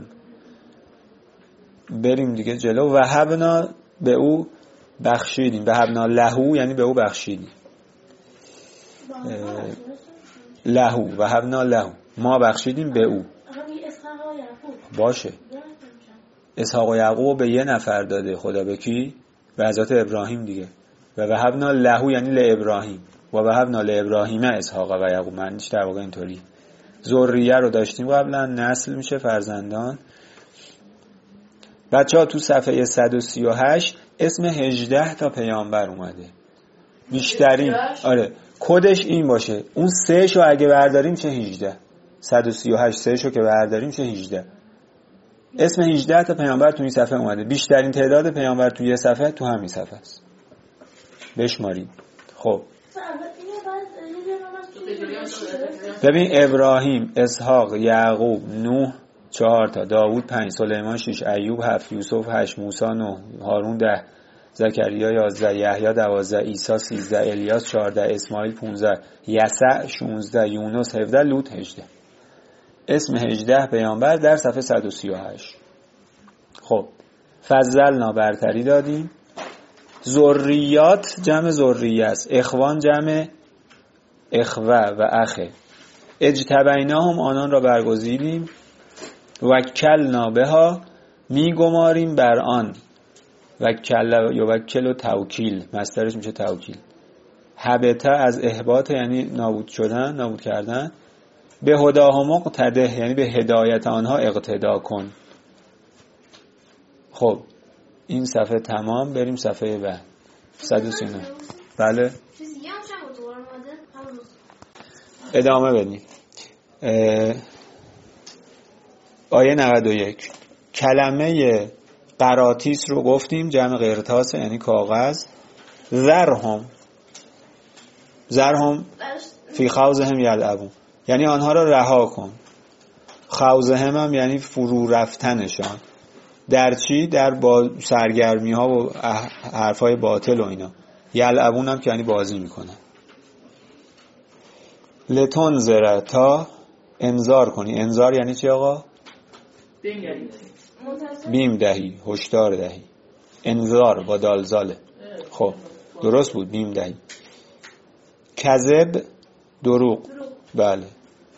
Speaker 1: بریم دیگه جلو. وهبنا، به او بخشیدیم. وهبنا لهو یعنی به او بخشیدیم. لهو، وهبنا لهو، ما بخشیدیم به او. باشه، اسحاق و یعقوب به یه نفر داده خدا. به کی؟ به حضرت ابراهیم دیگه. و وهبنا لهو یعنی لابراهیم، و وهبنا لابراهیم اسحاق و یعقوب. معنیش در واقع اینطوری. ذریه رو داشتیم قبلا، نسل میشه فرزندان. بچه ها تو صفحه صد و سی و هشت اسم هجده تا پیامبر اومده. بیشترین آره کدش این باشه. اون سه شو اگه برداریم چه هجده. صد و سی و هشت سه شو که برداریم چه هجده. اسم هجده تا پیامبر تو این صفحه اومده. بیشترین تعداد پیامبر تو یه صفحه تو همین صفحه است. بشمارید. خب ببین ابراهیم، اسحاق، یعقوب، نوح چهار تا، داوود پنج، سلیمان شش، ایوب هفت، یوسف هشت، موسی نه، هارون ده، زکریا یازده، یحیی دوازده، عیسی سیزده، الیاس چهارده، اسماعیل پانزده، یسع شانزده، یونس هفده، لوط هجده. اسم هجده پیامبر در صفحه صد و سی و هشت. خب فضلنا برتری دادیم. ذریات جمع ذریه است، اخوان جمع اخوه و اخه. اجتبیناهم آنان را برگزیدیم. وکلنا بها میگماریم بر آن. وکل یوکل و توکیل، مصدرش میشه توکیل. حبته از احباط یعنی نابود شدن، نابود کردن. به هداهم اقتده یعنی به هدایت آنها اقتدا کن. خب این صفحه تمام. بریم صفحه بعد. صد و سی و نه. بله ادامه بدیم. آیه نود و یک. کلمه قراطیس رو گفتیم، جمع قرطاس یعنی کاغذ. ذرهم، ذرهم فی خوضهم یلعبون یعنی آنها را رها کن. خوضهم هم یعنی فرو رفتنشان. در چی؟ در با سرگرمی ها و حرفای باطل و اینا. یلعبون هم که یعنی بازی میکنن. لتنذر، تا انذار کنی. انذار یعنی چی آقا؟ بیم دهی، هشدار دهی. انذار با دالزاله. خب درست بود، بیم دهی. کذب دروغ. بله.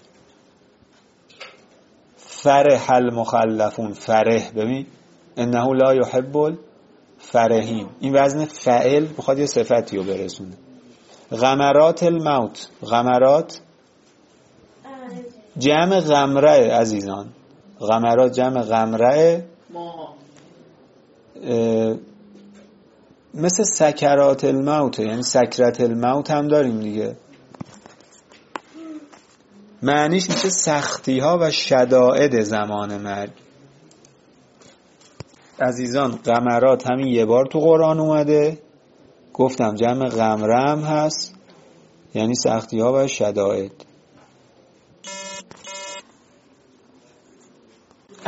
Speaker 1: فرح المخلفون، فرح ببین انه لا یحب الفرحین، این وزن فعل بخواد یه صفتی رو برسونه. غمرات الموت، غمرات جمع غمره عزیزان. غمرات جمع غمره، مثل سکرات الموت یعنی سکرت الموت هم داریم دیگه. معنیش میشه سختی ها و شدائد زمان مرگ. عزیزان غمرات همین یه بار تو قرآن اومده، گفتم جمع غمره هم هست یعنی سختی ها و شدائد.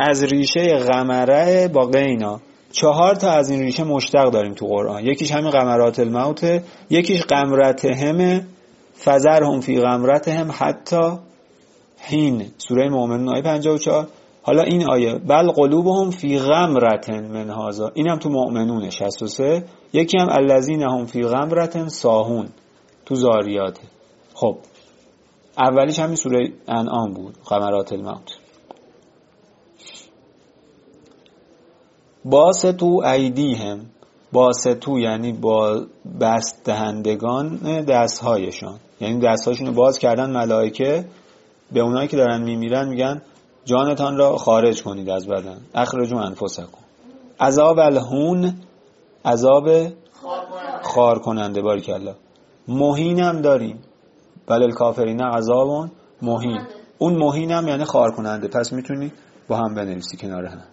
Speaker 1: از ریشه غمره با قینا. چهار تا از این ریشه مشتق داریم تو قرآن. یکیش همین غمرات الموت، یکیش غمرتهم فذرهم فی غمرتهم حتی حین، سوره مومنون آیه پنجاه و چهار. حالا این آیه بل قلوبهم فی غمرة من هذا، اینم تو مومنون شصت و سه. یکی هم الذین هم فی غمرة ساهون تو زاریات. خب اولیش همین سوره انعام بود، غمرات الموت. باستو ایدیهم، باستو یعنی با بست دهندگان دستهایشان، یعنی دستهاشون رو باز کردن ملائکه به اونایی که دارن میمیرن میگن جانتان را خارج کنید از بدن، اخرجوا انفسکم. عذاب الهون، عذاب خار کننده. باریکالله. مهین هم داریم، بل الکافرین عذاب مهین. اون مهین هم یعنی خار کننده، پس میتونی با هم بنویسی کنار هم.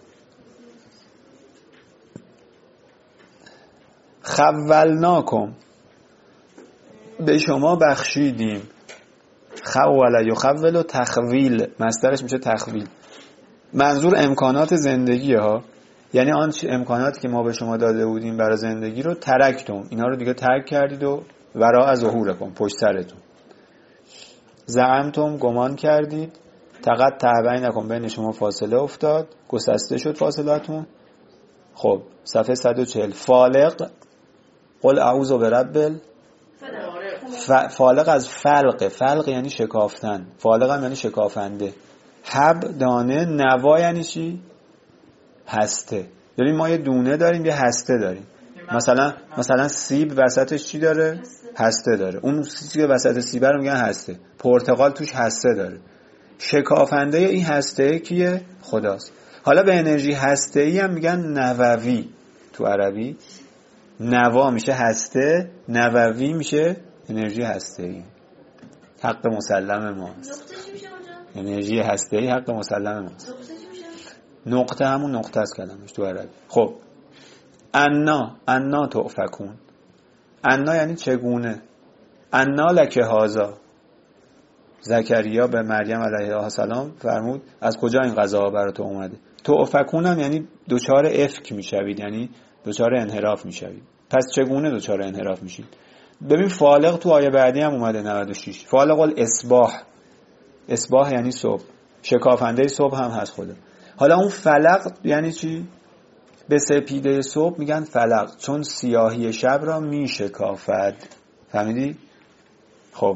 Speaker 1: خولناکم، به شما بخشیدیم. خول یخول و تخویل، مصدرش میشه تخویل. منظور امکانات زندگی ها، یعنی آن امکاناتی که ما به شما داده بودیم برای زندگی رو ترکتم، اینا رو دیگه ترک کردید و وراء ظهورکم، پشت سرتون. زعمتم، گمان کردید. تقطع بینکم، بین شما فاصله افتاد، گسسته شد فاصلتون. خب صفحه صد و چهل. فالق، قل اعوذ برب ف... فالق از فلق، فلق یعنی شکافتن، فالق هم یعنی شکافنده. حب دانه، نوا یعنی چی؟ هسته. ببین ما یه دونه داریم یه هسته داریم. مثلا مثلا سیب وسطش چی داره؟ هسته داره. اون چیزی که وسط سیب رو میگن هسته. پرتقال توش هسته داره. شکافنده این هسته کیه؟ خداست. حالا به انرژی هسته‌ای هم میگن نووی تو عربی. نوا میشه هسته، نووی میشه انرژی هسته‌ای. حق مسلم ماست. انرژی هسته‌ای حق مسلم ماست. نقطه همون نقطه است کلمش تو عربی. خب انا، انا تؤفکون. انا یعنی چگونه. انا لک هذا. زکریا به مریم علیه السلام فرمود از کجا این قضا برای تو اومده. تؤفکون هم یعنی دوچار افک میشوید، یعنی دوچار انحراف میشوید. پس چگونه دوچار انحراف میشید؟ ببین فالق تو آیه بعدی هم اومده نود و شش. فالق الاصباح، اصباح یعنی صبح، شکافنده صبح هم هست خدا. حالا اون فلق یعنی چی؟ به سپیده صبح میگن فلق، چون سیاهی شب را میشکافد. فهمیدی؟ خب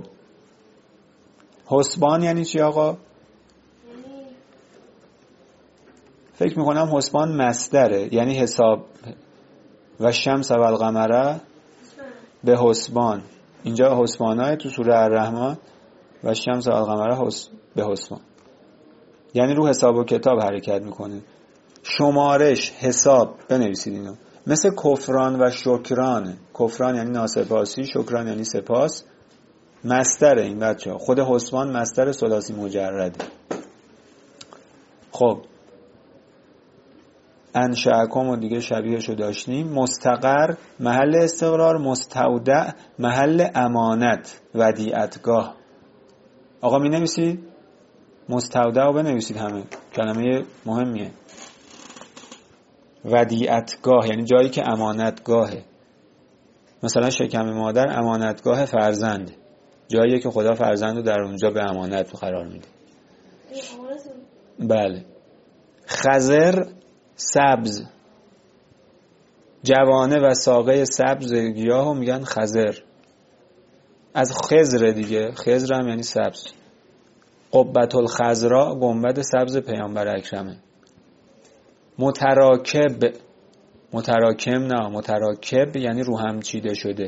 Speaker 1: حسبان یعنی چی آقا؟ فکر میکنم حسبان مصدره، یعنی حساب. و شمس و القمره به حسبان. اینجا حسبانای تو سوره الرحمن و شمس و القمره حس... به حسبان، یعنی رو حساب و کتاب حرکت میکنه. شمارش، حساب بنویسید اینو. مثل کفران و شکران. کفران یعنی ناسپاسی، شکران یعنی سپاس. مصدر این بچه‌ها. خود حسبان مصدر ثلاثی مجرده. خب انشأکم و دیگه شبیهشو داشتیم. مستقر محل استقرار، مستودع محل امانت، ودیعتگاه. آقا می نویسید؟ مستودع رو بنویسید، همه کلمه مهمیه. ودیعتگاه یعنی جایی که امانتگاهه. مثلا شکم مادر امانتگاه فرزند، جاییه که خدا فرزند رو در اونجا به امانت قرار میده. بله. خضر سبز، جوانه و ساقه سبز گیاهو میگن خضر. از خضر دیگه، خضر هم یعنی سبز. قبة الخضراء، گنبد سبز پیامبر اکرمه. متراکب، متراکم نه، متراکب یعنی رو هم چیده شده.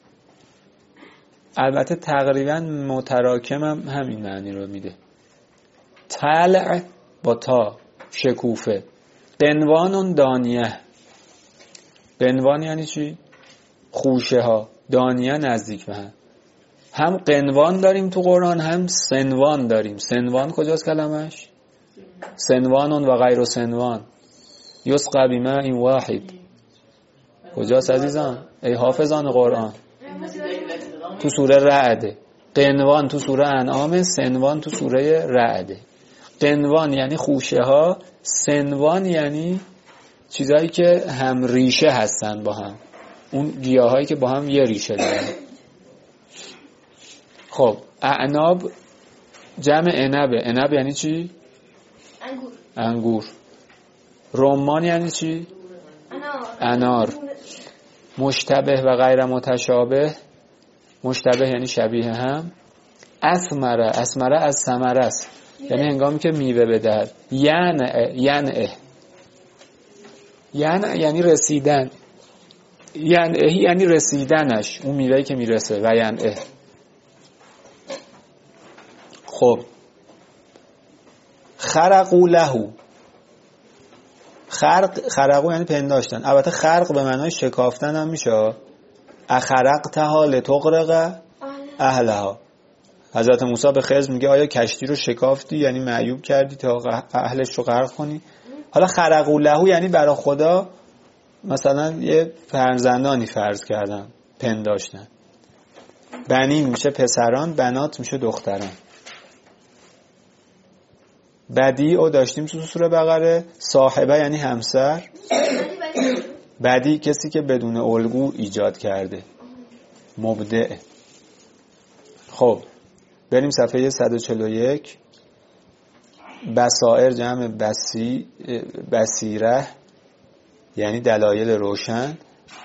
Speaker 1: البته تقریبا متراکم هم همین معنی رو میده. طلع با تا، شکوفه. قنوان دانیه. قنوان یعنی چی؟ خوشه ها. دانیه نزدیک به هم. هم قنوان داریم تو قرآن، هم سنوان داریم. سنوان کجاست کلمش؟ سنوان و غیر سنوان یسقى بماء واحد. کجاست عزیزان؟ ای حافظان قرآن. تو سوره رعد. قنوان تو سوره انعام، سنوان تو سوره رعد. قنوان یعنی خوشه ها، سنوان یعنی چیزایی که هم ریشه هستن با هم، اون گیاهایی که با هم یه ریشه دارن. خب اعناب جمع عنبه. عنب یعنی چی؟
Speaker 4: انگور.
Speaker 1: انگور. رمان یعنی چی؟
Speaker 4: انار.
Speaker 1: انار. مشتبه و غیر متشابه، مشتبه یعنی شبیه هم. اثمره، اثمره از ثمره است، یعنی هنگامی که میوه بدهد. ینعه، ینعه ینعه یعنی رسیدن. ینعه یعنی رسیدنش، اون میوهی که میرسه. و ینعه. خب خرقو لهو، خرق، خرقو یعنی پنداشتن. البته خرق به معنای شکافتن هم میشه. اخرقتها لتغرق اهلها. حضرت موسی به خضر میگه آیا کشتی رو شکافتی، یعنی معیوب کردی تا اهلش رو غرق کنی. حالا خرقو لهو یعنی برای خدا مثلا یه فرزندانی فرض کردن، پنداشتن. بنین میشه پسران، بنات میشه دختران. بدی او داشتیم تو سوره بقره. صاحبه یعنی همسر. بدی کسی که بدون الگو ایجاد کرده، مبدع. خب بریم صفحه صد و چهل و یک. بصائر جمع بسی، بصیره یعنی دلایل روشن.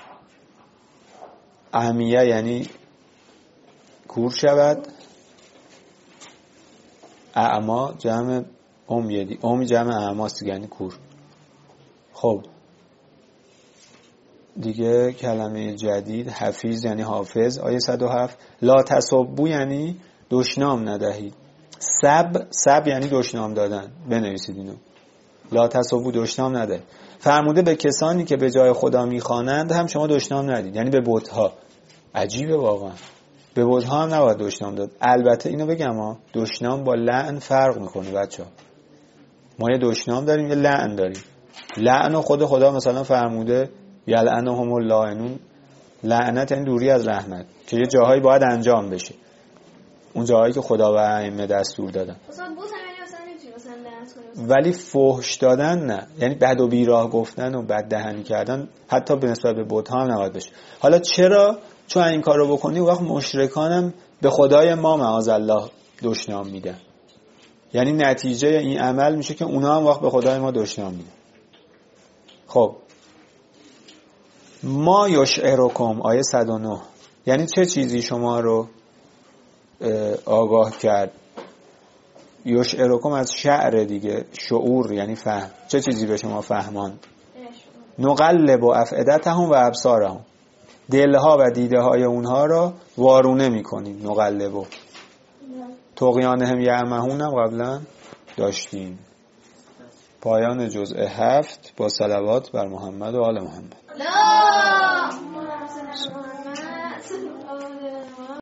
Speaker 1: عمیه یعنی کور شود. اعما جمع امیدی، امی جمع اعماست یعنی کور. خب دیگه کلمه جدید حفیظ یعنی حافظ. آیه صد و هفت. لا تسبوا یعنی دشنام ندهید. سب، سب یعنی دشنام دادن. بنویسید اینو. لا تسبوا دشنام نده. فرموده به کسانی که به جای خدا میخوانند هم شما دشنام ندید، یعنی به بت‌ها. عجیبه واقعا. به بت‌ها هم نباید دشنام داد. البته اینو بگم ها، دشنام با لعن فرق میکنه بچه‌ها. ما یه دشنام داریم، یه لعن داریم. لعن خود خدا مثلا فرموده یلعنهم اللاعنون، لعنت این دوری از رحمت، که یه جاهایی باید انجام بشه، اون جاهایی که خدا و ائمه دستور دادن. ولی فحش دادن نه، یعنی بد و بیراه گفتن و بد دهنی کردن حتی به نسبت به بت‌ها هم نباید بشه. حالا چرا؟ چون این کارو بکنی وقت مشرکان هم به خدای ما معاذالله دشنام میدن، یعنی نتیجه این عمل میشه که اونا هم وقت به خدای ما دشنام میدن. خب ما یشعرکم، آیه صد و نه، یعنی چه چیزی شما رو آگاه کرد؟ یشعرکم از شعر دیگه، شعور یعنی فهم. چه چیزی به شما فهمان؟ نقلب افئدتهم و ابصارهم، دلها و دیده های اونها را وارونه میکنیم. نقلب طغیانهم یعمهون هم قبلا داشتیم. پایان جزء هفت با صلوات بر محمد و آل محمد.